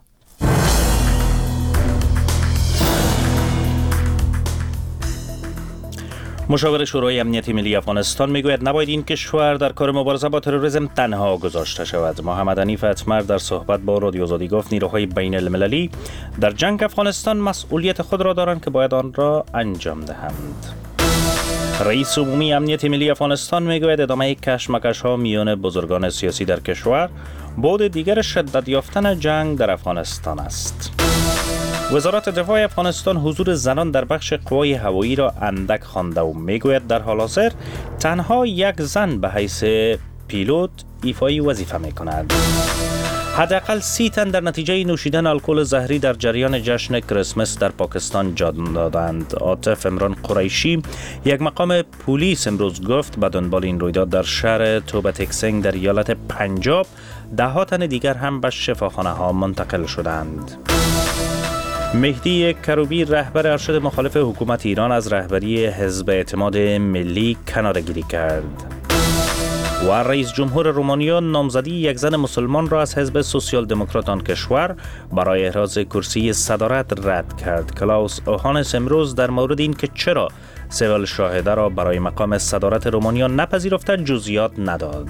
مشاور شورای امنیت ملی افغانستان میگوید نباید این کشور در کار مبارزه با تروریسم تنها گذاشته شود. محمد حنیف اتمر در صحبت با رادیو آزادی گفت نیروهای بین المللی در جنگ افغانستان مسئولیت خود را دارند که باید آن را انجام دهند. رئیس عمومی امنیت ملی افغانستان میگوید ادامه کشمکش‌ها میان بزرگان سیاسی در کشور بعد دیگر شدت یافتن جنگ در افغانستان است. وزارت دفاع افغانستان حضور زنان در بخش قوای هوایی را اندک خوانده و میگوید در حال حاضر تنها یک زن به حیث پیلوت ایفای وظیفه میکند. حداقل 30 تن در نتیجه نوشیدن الکل زهری در جریان جشن کریسمس در پاکستان جان دادند. عاطف امران قریشی یک مقام پلیس امروز گفت به دنبال این رویداد در شهر توبه تکسنگ در ایالت پنجاب 10 تن دیگر هم به شفاخانه ها منتقل شدند. مهدی کروبی رهبر ارشد مخالف حکومت ایران از رهبری حزب اعتماد ملی کناره‌گیری کرد. و رئیس جمهور رومانیا نامزدی یک زن مسلمان را از حزب سوسیال دموکرات آن کشور برای احراز کرسی صدارت رد کرد. کلاوس اوهانس امروز در مورد این که چرا سیول شاهده را برای مقام صدارت رومانیا نپذیرفته جزئیات نداد.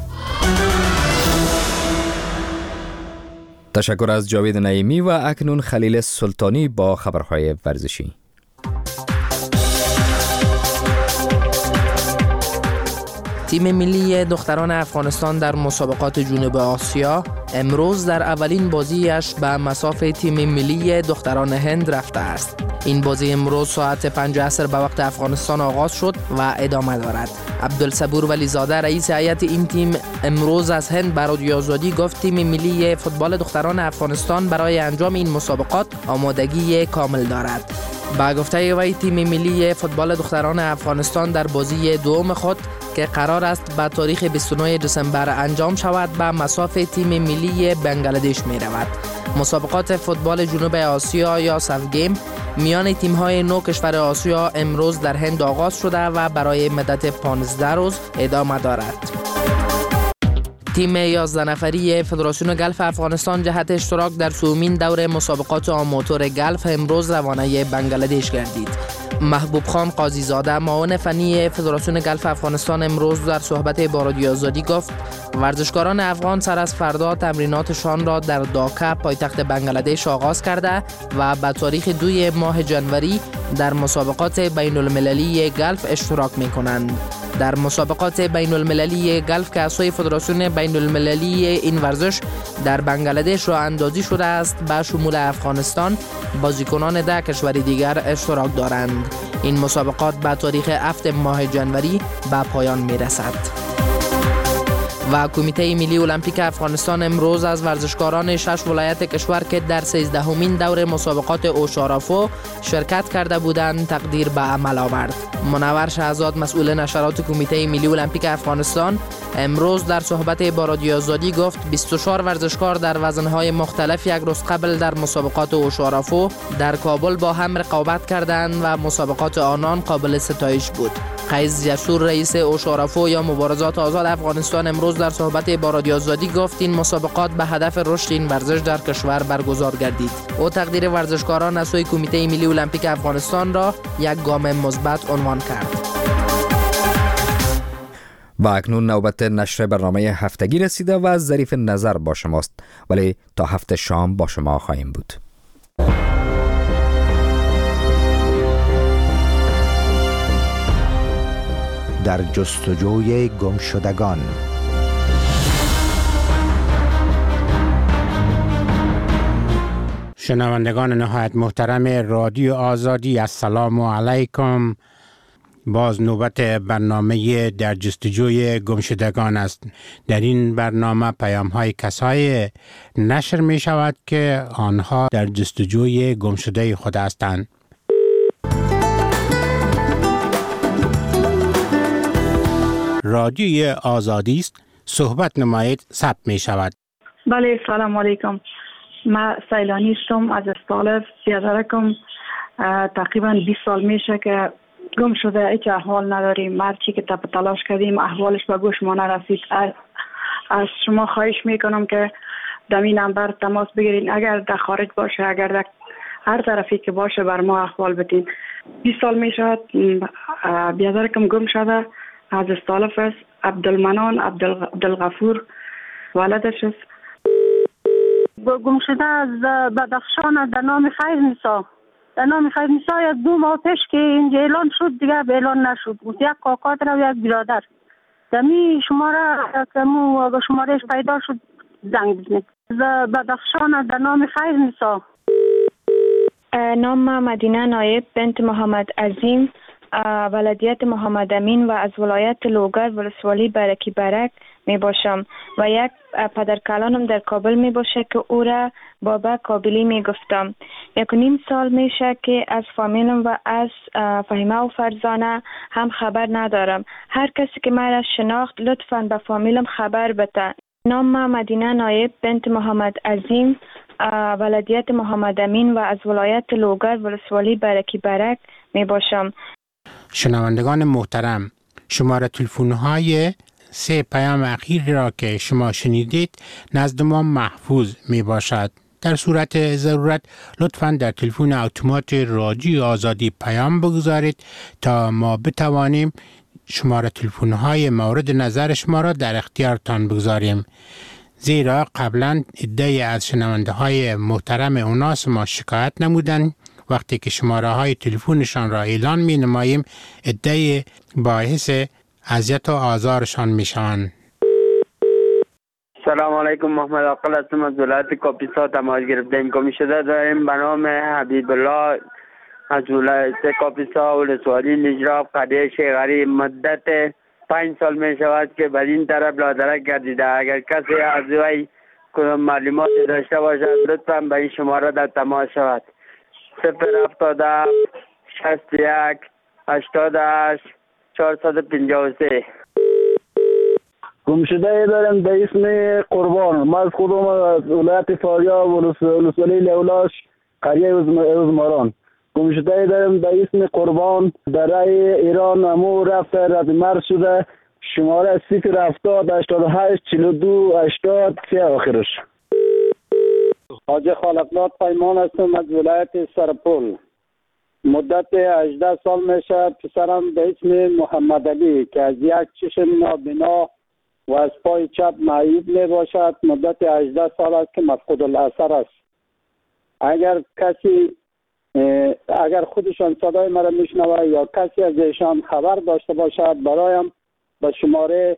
تشکر از جاوید نعیمی و اکنون خلیل سلطانی با خبرهای ورزشی. تیم ملی دختران افغانستان در مسابقات جنوب آسیا امروز در اولین بازیش به مصاف تیم ملی دختران هند رفته است. این بازی امروز ساعت 5 عصر به وقت افغانستان آغاز شد و ادامه دارد. عبدالصبور ولیزاده رئیس هیئت این تیم امروز از هند به رادیو آزادی گفت تیم ملی فوتبال دختران افغانستان برای انجام این مسابقات آمادگی کامل دارد. با گفته وی تیم ملی فوتبال دختران افغانستان در بازی دوم خود که قرار است به تاریخ 29 دسامبر انجام شود به مصاف تیم ملی بنگلادش می رود. مسابقات فوتبال جنوب آسیا یا ساف گیم میان تیم‌های 9 کشور آسیا امروز در هند آغاز شده و برای مدت 15 روز ادامه دارد. تیم 11 نفری فدراسیون گلف افغانستان جهت اشتراک در سومین دور مسابقات آماتور گلف امروز روانه بنگلادش گردید. محبوب خان قاضی زاده معاون فنی فدراسیون گلف افغانستان امروز در صحبت با رادیو آزادی گفت ورزشکاران افغان سر از فردا تمریناتشان را در داکا پایتخت بنگلادش آغاز کرده و به تاریخ 2 ماه جنوری در مسابقات بین المللی گلف اشتراک می کنند. در مسابقات بین المللی گلف که اساس فدراسیون بین المللی این ورزش در بنگلادش را اندازی شده است به شمول افغانستان بازیکنان 10 کشور دیگر اشتراک دارند. این مسابقات به تاریخ 7 ماه جنوری به پایان می رسد. و کمیته ملی المپیک افغانستان امروز از ورزشکاران 6 ولایت کشور که در 13مین دور مسابقات اوشارافو شرکت کرده بودند تقدیر به عمل آورد. منور شهزاد مسئول نشرات کمیته ملی المپیک افغانستان امروز در صحبت با رادیو آزادی گفت 24 ورزشکار در وزنهای مختلف یک روز قبل در مسابقات اوشارافو در کابل با هم رقابت کردند و مسابقات آنان قابل ستایش بود. قیس جسور رئیس اوشارافو یا مبارزات آزاد افغانستان امروز در صحبت با رادیو آزادی گفت این مسابقات به هدف رشد این ورزش در کشور برگزار گردید. او تقدیر ورزشکاران از سوی کمیته ملی المپیک افغانستان را یک گام مثبت عنوان کرد. و اکنون نوبت نشر برنامه هفتگی رسیده و ظریف نظر با شماست، ولی تا هفته شام با شما خواهیم بود. در جستجوی گمشدگان. شنوندگان نهایت محترم رادیو آزادی، السلام علیکم. باز نوبت برنامه در جستجوی گمشدگان است. در این برنامه پیام‌های کسایی نشر می شود که آنها در جستجوی گمشده خود هستند. رادیوی آزادی است. صحبت نمایید ثبت می شود. بله سلام علیکم. من سیلانی هستم از استالف بیادرکم. تقریبا 20 سال میشه که گم شده، هیچ احوال نداریم. هرچی که تلاش کردیم احوالش به گوش ما نرسید. از شما خواهش میکنم که در این نمبر تماس بگیرین، اگر در خارج باشه، اگر در هر طرفی که باشه بر ما احوال بدین. 20 سال میشه بیادرکم گم شده، از استالف است. عبدالمنان عبدالغفور ولدش است. گم شده از بدخشان در نام خیر نیسا. در نام خیر نیسا یک 2 ماه پیش که اینجا اعلان شد دیگه به اعلان نشد. یک کاکا و یک برادر دمی شماره شمارهش پیدا شد زنگ بزنید. بدخشان در نام خیر نیسا. نام مدینه نایب بنت محمد عظیم، ولادیت محمد امین و از ولایت لوگر ولسوالی برکی برک می باشم و یک پدرکلانم در کابل می باشه که او را بابا کابلی می گفتم. 1.5 سال میشه که از فامیلم و از فهیمه و فرزانه هم خبر ندارم. هر کسی که من را شناخت لطفاً به فامیلم خبر بده. نام مدینه نایب بنت محمد عظیم، ولادیت محمد امین و از ولایت لوگر ولسوالی برکی برک می باشم. شنوندگان محترم، شماره تلفن‌های 3 پیام اخیر را که شما شنیدید نزد ما محفوظ می باشد. در صورت ضرورت لطفاً در تلفن اتومات رادیو آزادی پیام بگذارید تا ما بتوانیم شماره تلفن‌های مورد نظر شما را در اختیارتان بگذاریم. زیرا قبلا عده‌ای از شنونده‌های محترم اوناس ما شکایت نمودند وقتی که شماره های تلفنشان را اعلان می نماییم عده‌ای باعث اذیت و آزارشان می شوند. سلام علیکم، محمد عاقل هستم از ولایت کاپیسا. تماس گرفتیم گم شده داریم به نام حبیب الله از ولایت کاپیسا ولسوالی نجراب قریه شیغری. مدت 5 سال می شود که بر این طرف لادرک گردیده. اگر کسی از وی کدام معلومات داشته باشد لطفاً به این شماره در تماس شود. 077 61 88 453. گم شده دارم به اسم قربان. من از خودم از ولایت فاریاب ولسوالی لیولاش قریه ازماران. گم شده دارم به اسم قربان. برای ایران امو رفته رد مرد شده. شماره 070 88 42 83 آخرش. حاج خالقزاد پیمان هستم از ولایت سرپل. مدت 18 سال میشه پسرم به اسم محمد علی که از یک چشم نابینا و از پای چپ معیوب می باشد. مدت 18 سال است که مفقود الاثر است. اگر خودشان صدای مرا میشنوه یا کسی از ایشان خبر داشته باشد برایم به شماره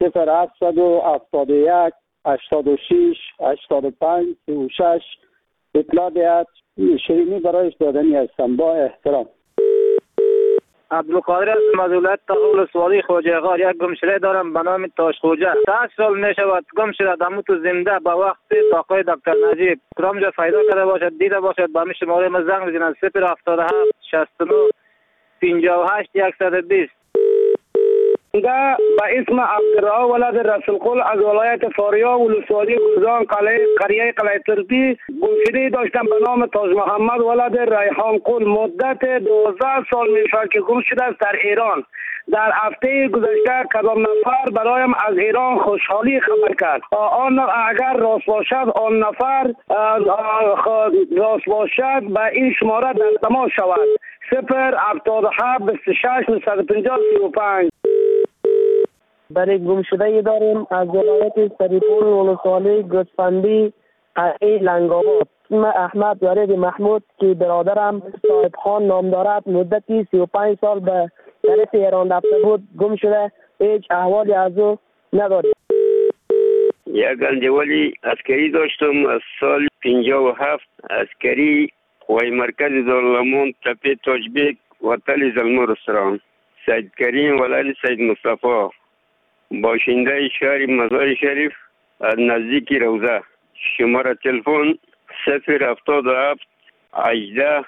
0771 86 85 36 اطلاع دهد. شیرینی برایش دادنی هستم. با احترام. عبدالقادر از ولایت تغول سوالی خواجه غار. یک گمشده دارم به نام تاش خوجه. 8 سال می شود گم شده. دمو تو زنده به وقت تاقای دکتر نجیب کدام جا پیدا کرده باشد دیده باشد به شماره ما زنگ بزنید. 077 69 58 120. به اسم عبدالرحمن ولد رسول قل از ولایت فاریاب ولسوالی گلزان قریه قلعه ترکی گمشده داشتم به نام تاج محمد ولد ریحان قل. مدت 12 سال میشه که گم شده است در ایران. در هفته گذشته کدام نفر برایم از ایران خوشحالی خبر کرد. اگر راست باشد آن نفر راست باشد به این شماره در تماس شود. 077 26 950 35. برای گم شده داریم از ولایت سریپور ولسوالی گوسفندی قریه لنگ‌آباد. اسم احمد یارد محمود که برادرم صاحب خان نام دارد. مدتی 35 سال به طرف ایران رفته بود. گم شده. هیچ احوالی از او نداریم. یک گنجولی عسکری داشتم از سال 57. عسکری وای مرکز دارالامون تپه تاجبیک و تل زلمو رستوران. سید کریم ولد سید مصطفی باشنده شهر مزار شریف از نزدیک روزه. شماره تلفن 077 18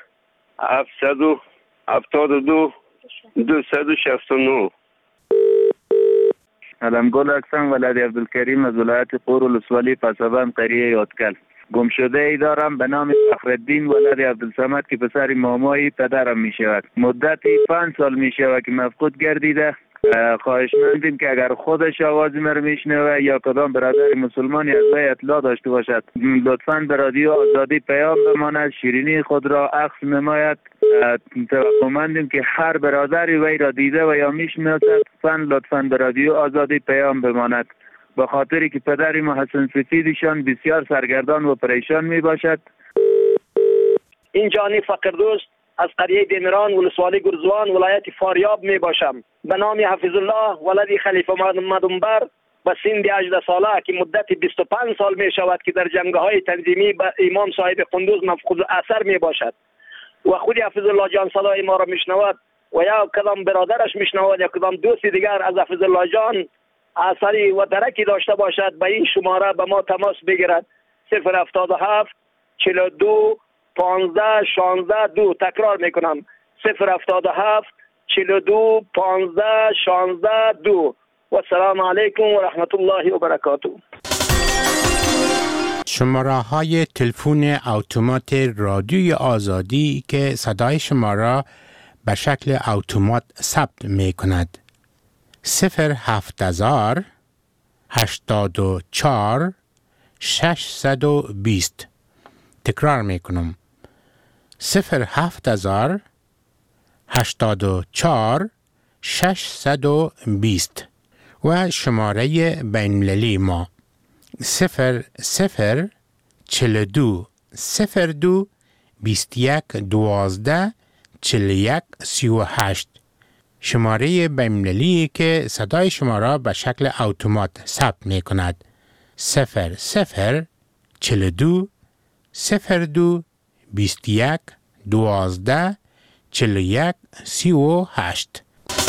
772 269. علمگل هستم. ولد عبدالکریم از ولایت قور ولسوالی پسابند قریه یادکل. گم شده ای دارم به نام فخرالدین ولد عبدالصمد که پسر مامای پدرم می شود. مدتی 5 سال می شود که مفقود گردیده. خواهشمندیم که اگر خودش آواز مرا میشنوه یا کدام برادر مسلمانی از وی اطلاع داشته باشد لطفاً به رادیو آزادی پیام بماند. شیرینی خود را عکس نماید. توقعمندیم که هر برادری وی را دیده و یا میشناسد لطفاً به رادیو آزادی پیام بماند. به خاطری که پدری ما حسن سفیدشان بسیار سرگردان و پریشان می باشد. این جانی فقردوست از قریه دمیران ولسوالی گرزوان ولایت فاریاب می باشم. به نام حفظ الله ولدی خلیفه محمد به سن 18 ساله که مدت 25 سال می شود که در جنگ‌های تنظیمی به امام صاحب قندوز مفقود اثر می باشد و خود حفظ الله جان صدای ما را میشنود و یا کدام برادرش میشنود یا کدام دوست دیگر از حفظ الله جان اثری و درکی داشته باشد به این شماره به ما تماس بگیرد. 077 42 15 16 2. تکرار میکنم 077 42 15 16 2. و السلام علیکم و رحمت الله و برکاته. شماره های تلفن اتومات رادیوی آزادی که صدای شما را به شکل اتومات ثبت می کند 07000 84 620. تکرار می کنم 07000 84 620 و شماره بین‌المللی ما 0042 02 21 12 41 38. شماره بین‌المللی که صدای شما را به شکل اتومات ثبت می کند 0042 02 21 12 41 38.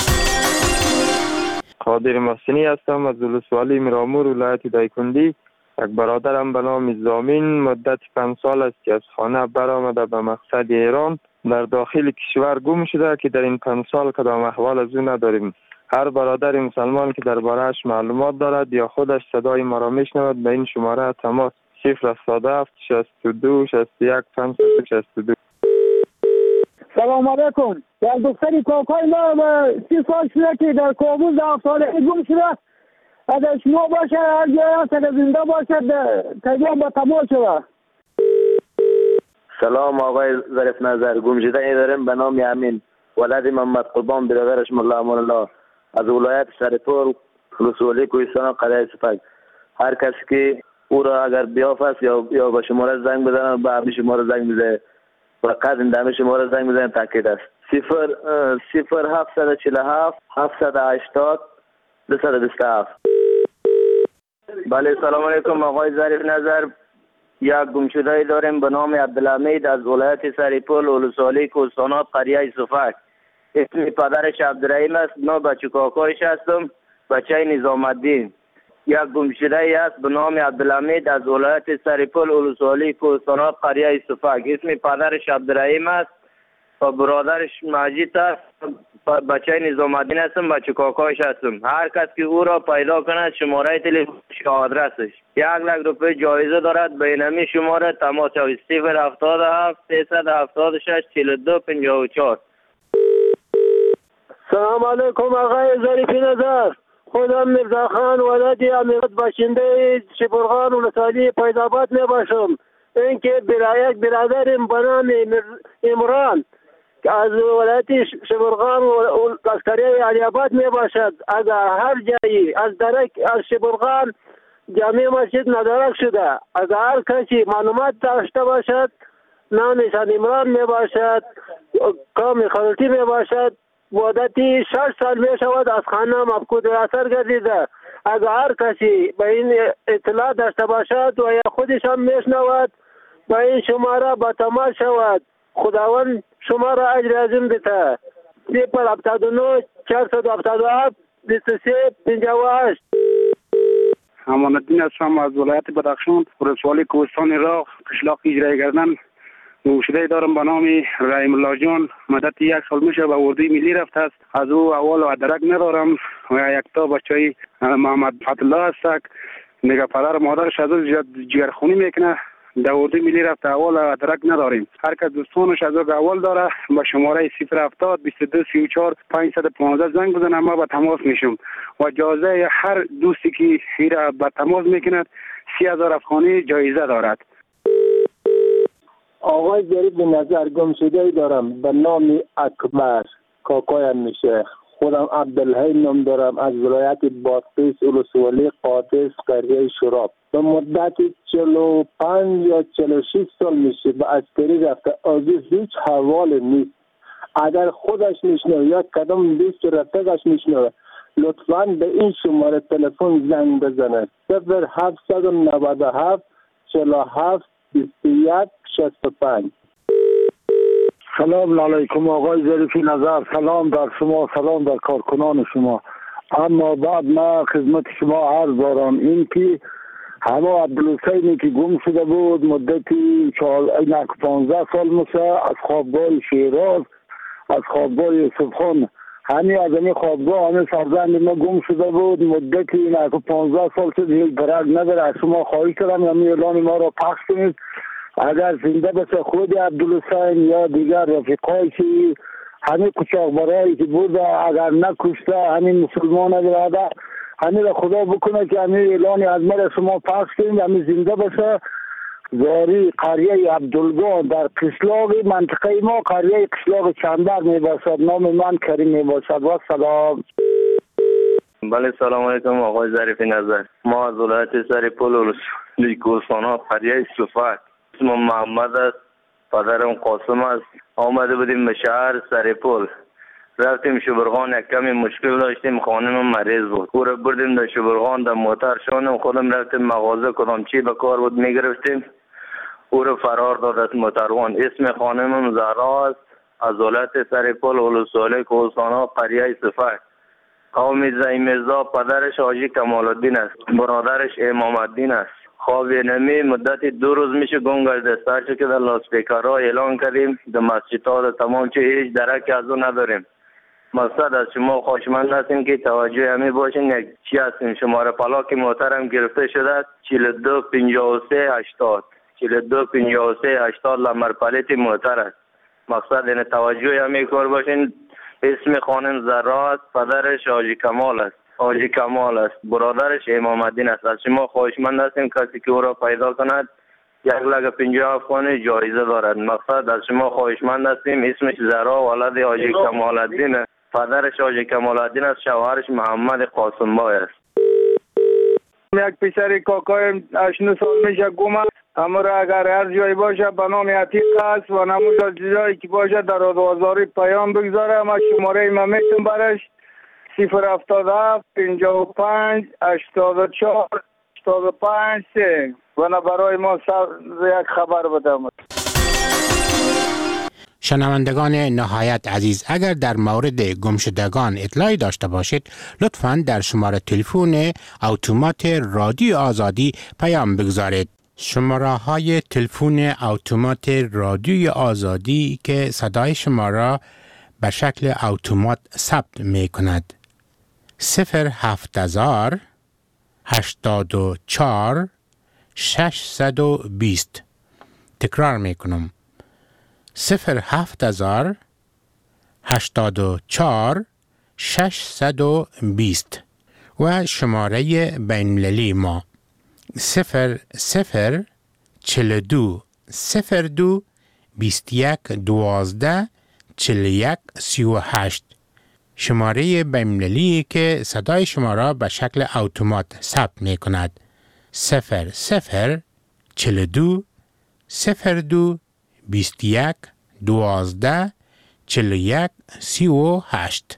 قادر محسنی هستم از ولسوالی میرامور ولایت دایکندی. یک برادرم به نام زامین مدت 5 سال است که از خانه برآمده به مقصد ایران در داخل کشور گم شده که در این 5 سال کدام احوال از او نداریم. هر برادر مسلمان که درباره‌اش معلومات دارد یا خودش صدای ما را میشنود به این شماره تماس 077 62 61 562. سلام علیکم. در دختری کاکای ما 30 سال شده که در کابل در سالگی گم شده. اگر شما باشه هر جای هست اگر زنده باشد تقریبا با تماس شده. سلام آقای ظریف نظر. گم شده ای داریم به نام امین ولد محمد قربان برادرش ملا امان الله از ولایت شریفور ولسوالی کوهستان قریه سفک. هر کسی که او را اگر بیافت یا به شماره زنگ بزنه به همین شماره زنگ بزنه فقط این دم شماره زنگ بزنه تاکید است 0747 780 227. بله سلام علیکم آقای ظریف نظر. یک گمشده داریم به نام عبدالحمید از ولایت سریپول ولسوالی کوهستانات قریه سفک. اسم پدرش عبدالرحیم است. ما بچه کاکایش هستم بچه نظام الدین. یک گمشده ای است به نام عبدالحمید از ولایت سریپول ولسوالی کوهستانات قریه سفک. اسم پدرش عبدالرحیم است و برادرش مجید است. بچه نظام الدین هستم بچه کاکایش هستم. هر کس که او را پیدا کند شماره تلفنش و آدرسش 1,00,000 روپیه جایزه دارد. به اینمی شماره تماس شوید 077 376 42 54. سلام علیکم آقای ظریف نظر. خودم مرزا خان ولد امیرات باشنده شبرغان ولسوالی فیض‌آباد می باشم. اینکه یک برادرم به نام عمران که از ولایت شبرغان و قشقریه علی آباد می باشد. اگر هر جایی از درک از شبرغان جامع مسجد ندارک شده اگر هر کسی معلومات داشته باشد نامشان عمران می باشد کام خلطی می باشد مدتی 6 سال می شود از خانه مفقود اثر گردیده. اگر هر کسی به این اطلاع داشته باشد و یا خودش هم میشنود به این شماره با تماس شود. خداوند شما را اجر عظیم بده. 079 477 23 58. امان الدین هستم از ولایت بدخشان ولسوالی کوهستان راغ قشلاق اجرای گردن. گمشده دارم به نام رحیم الله جان. مدت 1 سال میشه به اردوی ملی رفته است. از او اول و درک ندارم و یک تا بچه محمد فتح الله است میگه پدر و مادرش از او جگرخونی میکنه. در اردوی ملی رفته اول و درک نداریم. هر کس دوستانش از او اول داره با شماره 070 22 34 515 زنگ بزنه، ما به تماس میشم و جایزه هر دوستی که ایره به تماس میکند 30,000 افغانی جایزه دارد. آقای ظریف نظر گمشده دارم به نام اکبر، کاکایم میشه. خودم عبدالحی نام دارم، از ولایت بادغیس ولسوالی قادس قریه شراب. به مدت 45 یا 46 سال میشه به عسکری رفته. از هیچ حوالی نیست. اگر خودش میشنوه یا کدام دوست رفیقش میشنوه لطفاً به این شماره تلفن زنگ بزنه 0797 47 21 65. سلام علیکم آقای ظریف نظر. سلام در شما، سلام در کارکنان شما. اما بعد ما خدمت شما عرض دارم این که همه عبدالحسینی که گم شده بود مدتی 15 سال میشه از خوابگاه شیراز، از خوابگاه یوسف خان، همین از این خوابگاه همین فرزند ما گم شده بود مدتی 15 سال شد. هیچ درک نداره. از شما خواهش کردم همین اعلان ما را پخش کنید. اگر زنده بشه خود عبدالحسین یا دیگر رفیقایی که همین قاچاقبرایی که بود اگر نکشته همین مسلمان برادر همین را خدا بکنه که همین اعلان از ما را شما پخش کنید. همین زنده بشه. زاری قریه عبدالگان در قشلاق منطقه ما قریه قشلاق چندر می باشد. نام من کریم می باشد. و سلام. بله سلام علیکم آقای ظریف نظر. ما از ولایت سرپل ولسوالی کوهستان‌ها قریه صفت، اسم محمد است، پدرم قاسم است. آمده بودیم به شهر سرپل، رفتیم شبرغان، یک کمی مشکل داشتیم، خانم مریض بود. او را بردیم در شبرغان در موتر شانم خودم رفتیم مغازه کدام چی به کار بود میگرفتیم. او را فرار داد از موتروان. اسم خانمم زهرا است، از ولایت سرپل ولسوالی کوهستان‌ها قریه صفت. قوم زیمیزا، پدرش حاجی کمال الدین است، برادرش امام الدین است. خواب نمی مدت 2 روز میشه گم گشته. سرچه که در لاسپیکرها اعلان کردیم در مسجدها در تمام چه هیچ درک از اون نداریم. مقصد از شما خواهشمند هستیم که توجه همی باشین. یک چی هستیم شماره پلاک محترم گرفته شده 42 53 80 42 53 80 لمر پلیت محتر است. مقصد این توجه همی کار باشین. اسم خانم زهرا است، پدرش حاجی کمال است، برادرش امام الدین است. از شما خواهشمند هستیم کسی که او را پیدا کند 1,50,000 افغانی جایزه دارد. مقصد از شما خواهشمند هستیم. اسمش زهرا ولد حاجی کمال الدین است، پدرش حاجی کمال الدین است، شوهرش محمد قاسم بای است. یک پسر کاکایم 8 سال میشه گم است. اما را اگر هر جایی باشه به نام عتیق است و نمون جایی که باشه در آذاری پیام بگذاره. اما شماره ما میتون برش 077 55 84 85 3 و برای ما یک خبر بدم. شنوندگان نهایت عزیز، اگر در مورد گمشدگان اطلاعی داشته باشید لطفاً در شماره تلفن اتومات رادیو آزادی پیام بگذارید. شماره های تلفن اتومات رادیو آزادی که صدای شما را به شکل اتومات ثبت می کند 07000 84 620. تکرار می کنم 07000 84 620 و شماره بین‌المللی ما 00 42 02 21 12 41 38. شماره بین‌المللی که صدای شما را به شکل اتومات ثبت می کند 00 42 02 21 12 41 38.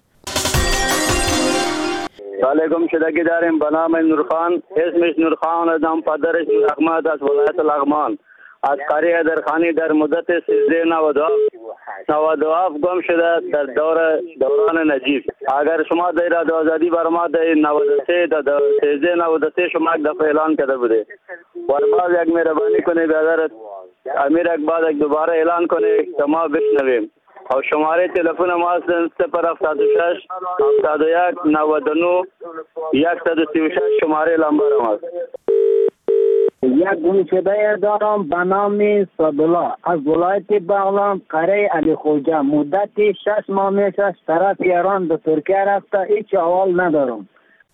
بله گم شدگی داریم به نام نورخان. اسمش نورخان است، پدرش احمد از ولایت لغمان، از قریه درخانی در مدت 1397 گم شده در دوران نجیب. اگر شما در رادیو آزادی بر ما در 1393 شما یک دفعه اعلان کرده بوده. باز یک مهربانی کنید برادر امیر بعد دوباره اعلان کنه که ما بشنویم. و شماره تلفن ما است 076 71 99 136 شماره لمبر ما است. یک گمشده دارم به نام صدالله از ولایت بغلان قریه علی خوجه. مدت 6 ماه میشه طرف ایران به ترکیه رفته، هیچ احوال ندارم.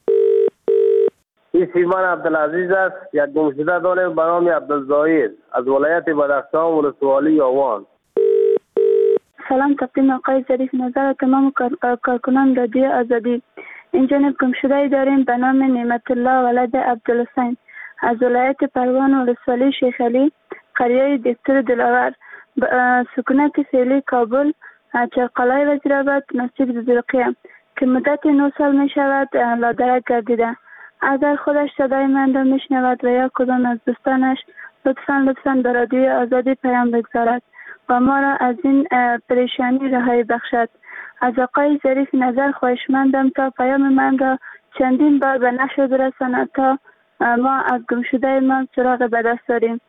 اسم من عبدالعزیز است. یک گمشده دارم به نام عبدالزاهد از ولایت بدخشان ولسوالی آوان. سلام تقدیم آقای ظریف نظر تمام کارکنان رادیو آزادی. اینجا گمشده داریم به نام نعمت الله ولد عبدالحسین از ولایت پروان ولسوالی شیخ علی قریه دکتر دلاور سکونت فعلی کابل چرقلای وزیرآباد نصیب زرقیه که مدت 9 سال می شود لادرک گردیده. اگر خودش صدای من را می شنود و یا کدام از دوستانش لطفاً به رادیو آزادی پیام بگذارد و ما را از این پریشانی رهایی بخشد. از آقای ظریف نظر خواهشمندم تا پیام من را چندین بار به نشر برساند تا ما از گمشده ما سراغ به دست داریم.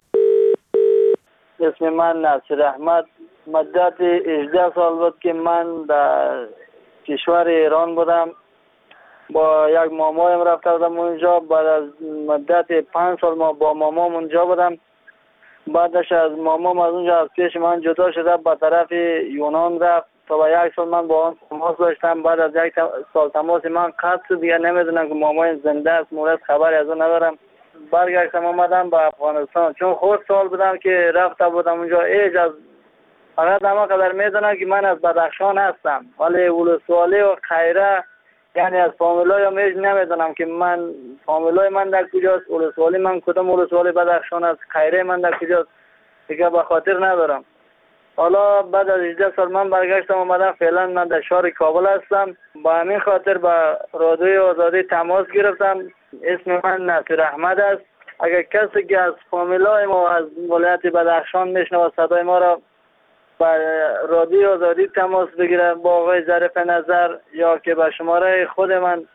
اسم من ناصر احمد. مدت 18 سال بود که من در کشور ایران بودم. با یک مامایم رفته بودم اونجا. بعد از مدت 5 سال ما با مامام اونجا بودم. بعدش از مامام از اونجا از پیش من جدا شده به طرف یونان رفت. تا با 1 سال من با آن تماس داشتم. بعد از 1 سال تماس من قطع شد. دیگه نمیدونم که مامایم زنده است مورد خبری از اون ندارم. برگشتم آمدم به افغانستان. چون خود سال بودم که رفته بودم اونجا. ایج از فقط همه قدر میدونم که من از بدخشان هستم، ولی ولسوالی و خیره یعنی از فامیلای هم ایج نمیدونم که من فامیلای من در کجاست، ولسوالی من کدام ولسوالی بدخشان است، خیره من در کجاست دیگه به خاطر ندارم. حالا بعد از 18 سال من برگشتم آمدم. فعلا من در شهر کابل هستم. با همین خاطر با رادیو آزادی تماس گرفتم. اسم من ناصر احمد است. اگر کسی که از فامیلای ما از ولایت بدخشان میشنوه صدای ما را با رادیو آزادی تماس بگیره با آقای ظریف نظر یا که به شماره خود من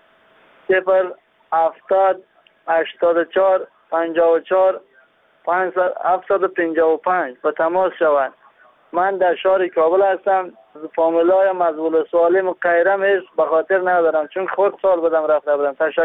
070 84 54 755 با تماس شوند. من در شهر کابل هستم. فامیلایم از ولسوالی مقیرم هیچ به خاطر ندارم چون خود سال بودم رفته بودم. تشکر.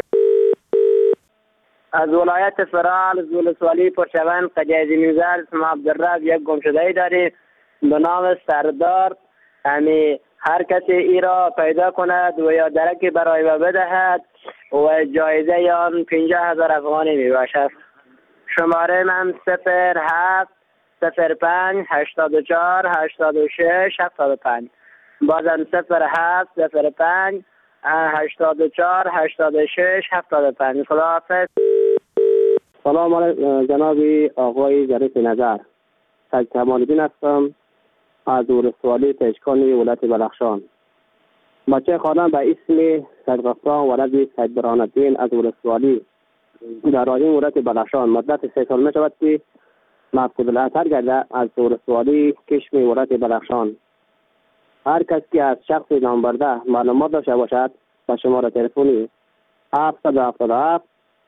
از ولایت فرال از ولسوالی پرشوان قجازی میزار اسم عبدالرب یک گمشده داری به نام سردار. یعنی هر کسی ای را پیدا کند و یا درکی برای ما بدهد و جایزه یا 50,000 افغانی می باشد. شماره من 07 05 84 86 75. بازم 07 05 84 86 75. خداحافظ. سلام علیکم جناب آقای ظریف نظر. سید کمال‌الدین هستم از ولسوالی پشکانی ولایت بدخشان. بچه خانم به اسم سید غفار ولد سید برهان‌الدین از ولسوالی در این ولایت بدخشان مدت 3 سال می شود که مفقود الاثر گرده از ولسوالی کشم ولایت بدخشان. هر کس که از شخص نام برده معلومات داشته باشد با شماره تلفنی 777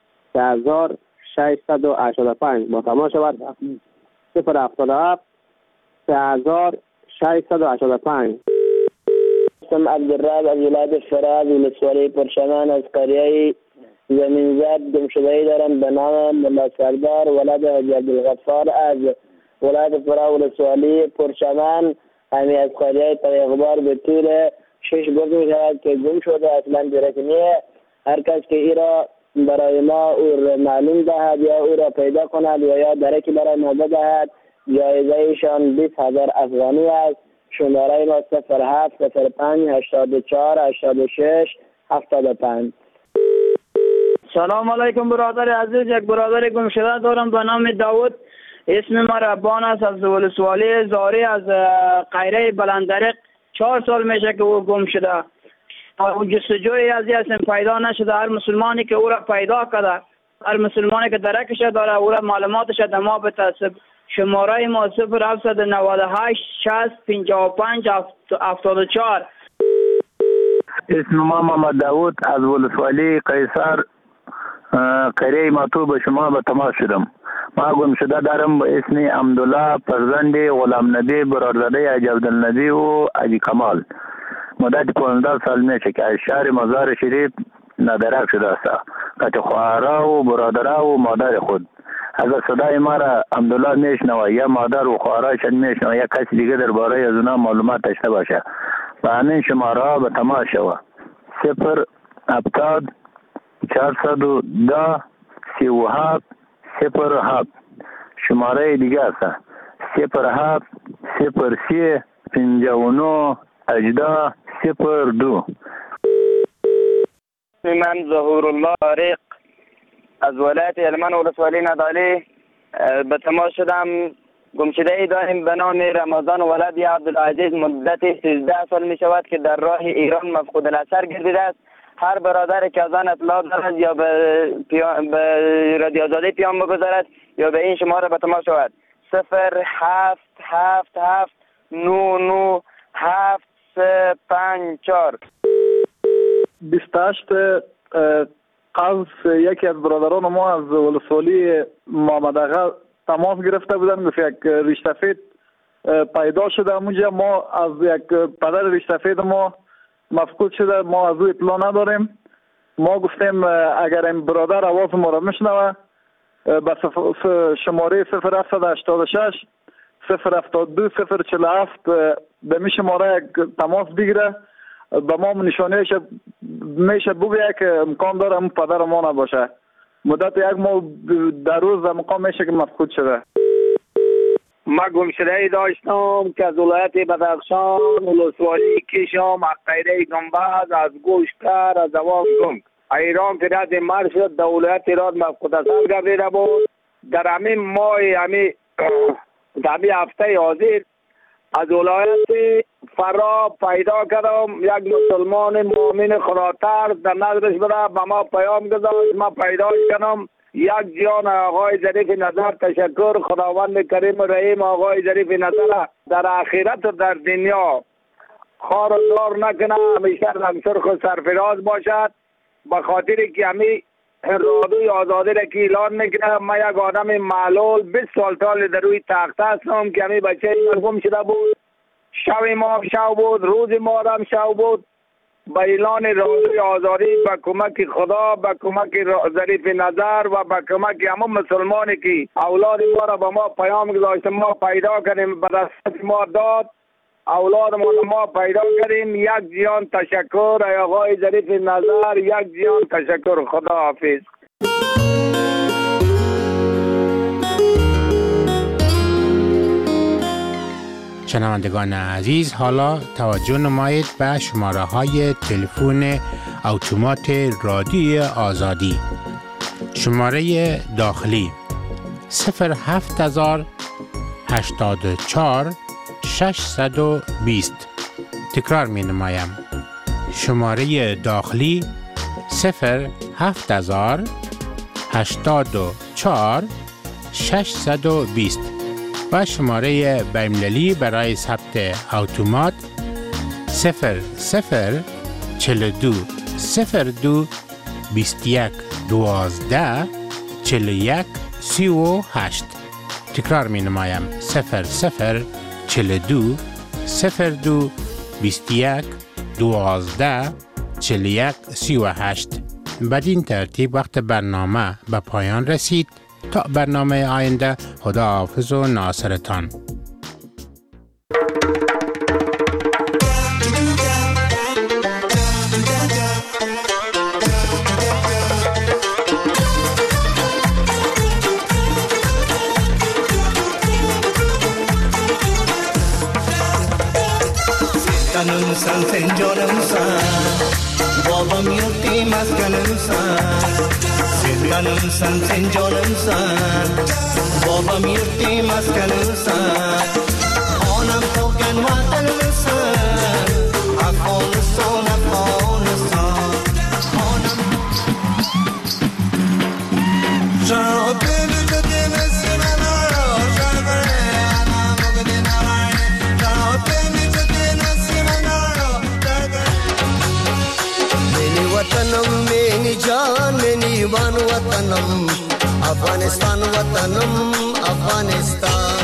3685 با تماس شود. 077 3685. اسم عبدالرب از ولایت فراز ولسوالی پرشمان از قریه زمینزاد گمشده‌ای دارم به نام ملا سردار ولد حاجی عبدالغفار از ولایت فرا ولسوالی پرشمان. همین از قریه طریقبار به طول 6 روز می شود که گم شده اصلا برسمیه. هر کس که ای را برای ما او معلوم دهد یا او را پیدا کند و یا درکی برای ما بدهد جایزه ایشان 20,000 افغانی است. شماره ما 07 05 84 86 75. سلام علیکم برادر عزیز. یک برادر گمشده دارم به نام داود. اسم ما ربان است از ولسوالی زاری از قیره بلندرق. 4 سال میشه که او گم شده. او جستجوی از این پیدا نشده. هر مسلمانی که او را پیدا کرده، هر مسلمانی که درکش داره او را معلوماتش در ما بتاسب. شماره ما 0798 60 55 74. اسم ما محمد داود از ولسوالی قیصر قریه ماتو به شما به تماس شدم. ما گمشده دارم به اسم عبدالله فرزند غلام نبی برادرزاده حاجی عبدالنبی و حاجی کمال. مدت 15 سال میشه که از شهر مزار شریف ندرک شده است. که خواهرها و برادرها و مادر خود اگر صدای ما را عبدالله میشنوه یا مادر و خواهرایش میشنوه یا کسی دیگه درباره از اونا معلومات داشته باشه با همین شماره ها به تماس شوه 070 410 37 07. شماره دیگه است 07 03 59 18 02. من ظهور الله عریق از ولایت هلمند ولسوالی ندالی به تماس شدم. گمشده ای داریم به نام رمضان ولد عبدالعزیز مدت 13 سال می شود که در راه ایران مفقود الاثر گردیده است. هر برادر که از آن اطلاع دارد یا به رادیو آزادی پیام بگذارد یا به این شماره به تماس شود 0777 99 754. 28 قذف یکی از برادران ما از ولسوالی محمد آغا تماس گرفته بودن، گفت یک ریشسفید پیدا شده اونجا. ما از یک پدر ریشسفید ما مفقود شده، ما از او اطلاع نداریم. ما گفتیم اگر این برادر آواز ما را میشنوه به شماره 0786 072 047 به می شماره یک تماس بگیره، به ما نشانهش میشه بگه که امکان داره اون پدر ما نباشه. مدت یک ماه در روز مقام میشه که مفقود شده. ما گمشده ای داشتم که از ولایت بدخشان ولسوالی کشم عقیده گنبد از گوشتر از دوام گم ایران که رد مر شد در ولایت ایران مفقود اثر گردیده بود. در همین ماه در همین هفته حاضر از ولایت فرا پیدا کردم یک مسلمان مؤمن خداتر در نظرش بره به ما پیام گذاشت. ما پیدا کردم یک جان آقای ظریف نظر. تشکر خداوند کریم رحیم آقای ظریف نظر در آخرت و در دنیا خار و دار نکنه، همیشه رنگ سرخ و سرفراز باشد. به خاطر که همی رادوی آزادی را که اعلان میکنه ما یک آدم معلول 20 سال در روی تخت هستم که همی بچه گم شده بود. شب ما هم شب بود، روز ما هم شب بود. با اعلان رادوی آزادی با کمک خدا، با کمک ظریف نظر و با کمک همه مسلمانی که اولاد ما را به ما پیام گذاشت ما پیدا کردیم، به دست ما داد اولاد ما پیدا کردیم. یک جیان تشکر ای آقای ظریف نظر، یک جیان تشکر. خدا حافظ. شنوندگان عزیز، حالا توجه نمایید به شماره های تلفن اتومات رادیو آزادی. شماره داخلی 07084 620. تکرار می نمایم. شماره داخلی 07084 620 و شماره بین‌المللی برای ثبت اتومات 0042 02 21 12 41 38. تکرار می نمایم 0042 02 21 12 41 38. بدین ترتیب وقت برنامه به پایان رسید. تا برنامه آینده، خداحافظ و ناصرتان. Canım sen canımsan, babam yurtti maskanımsan. Canım sen canımsan, babam yurtti maskanımsan. Anam to'g'an vatanimsan, Afg'oniston, Afg'oniston. Onam vatanam meni jaan meni van vatanam افغانستان وطنم افغانستان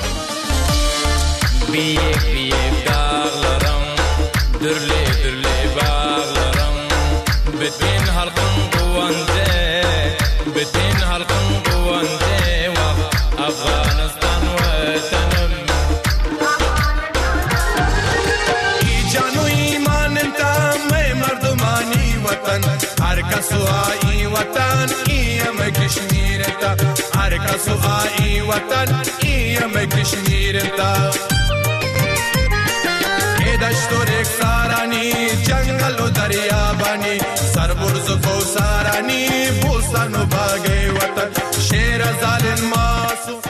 بیک بیک داغلرم درلی درلی باغلرم بتین حلقم قوانده بتین حلقم قوانده و افغانستان وطنم ای جانو ایمان انتام مردمانی وطن هر کسو آئی وطن ایم کشمیر تا هر کسو آئی وطن ایم کشمیر تا دشت و ریکسارانی جنگل و دریابانی سربرز و کوسارانی بوستان و باغ وطن شیر ظالم ماسو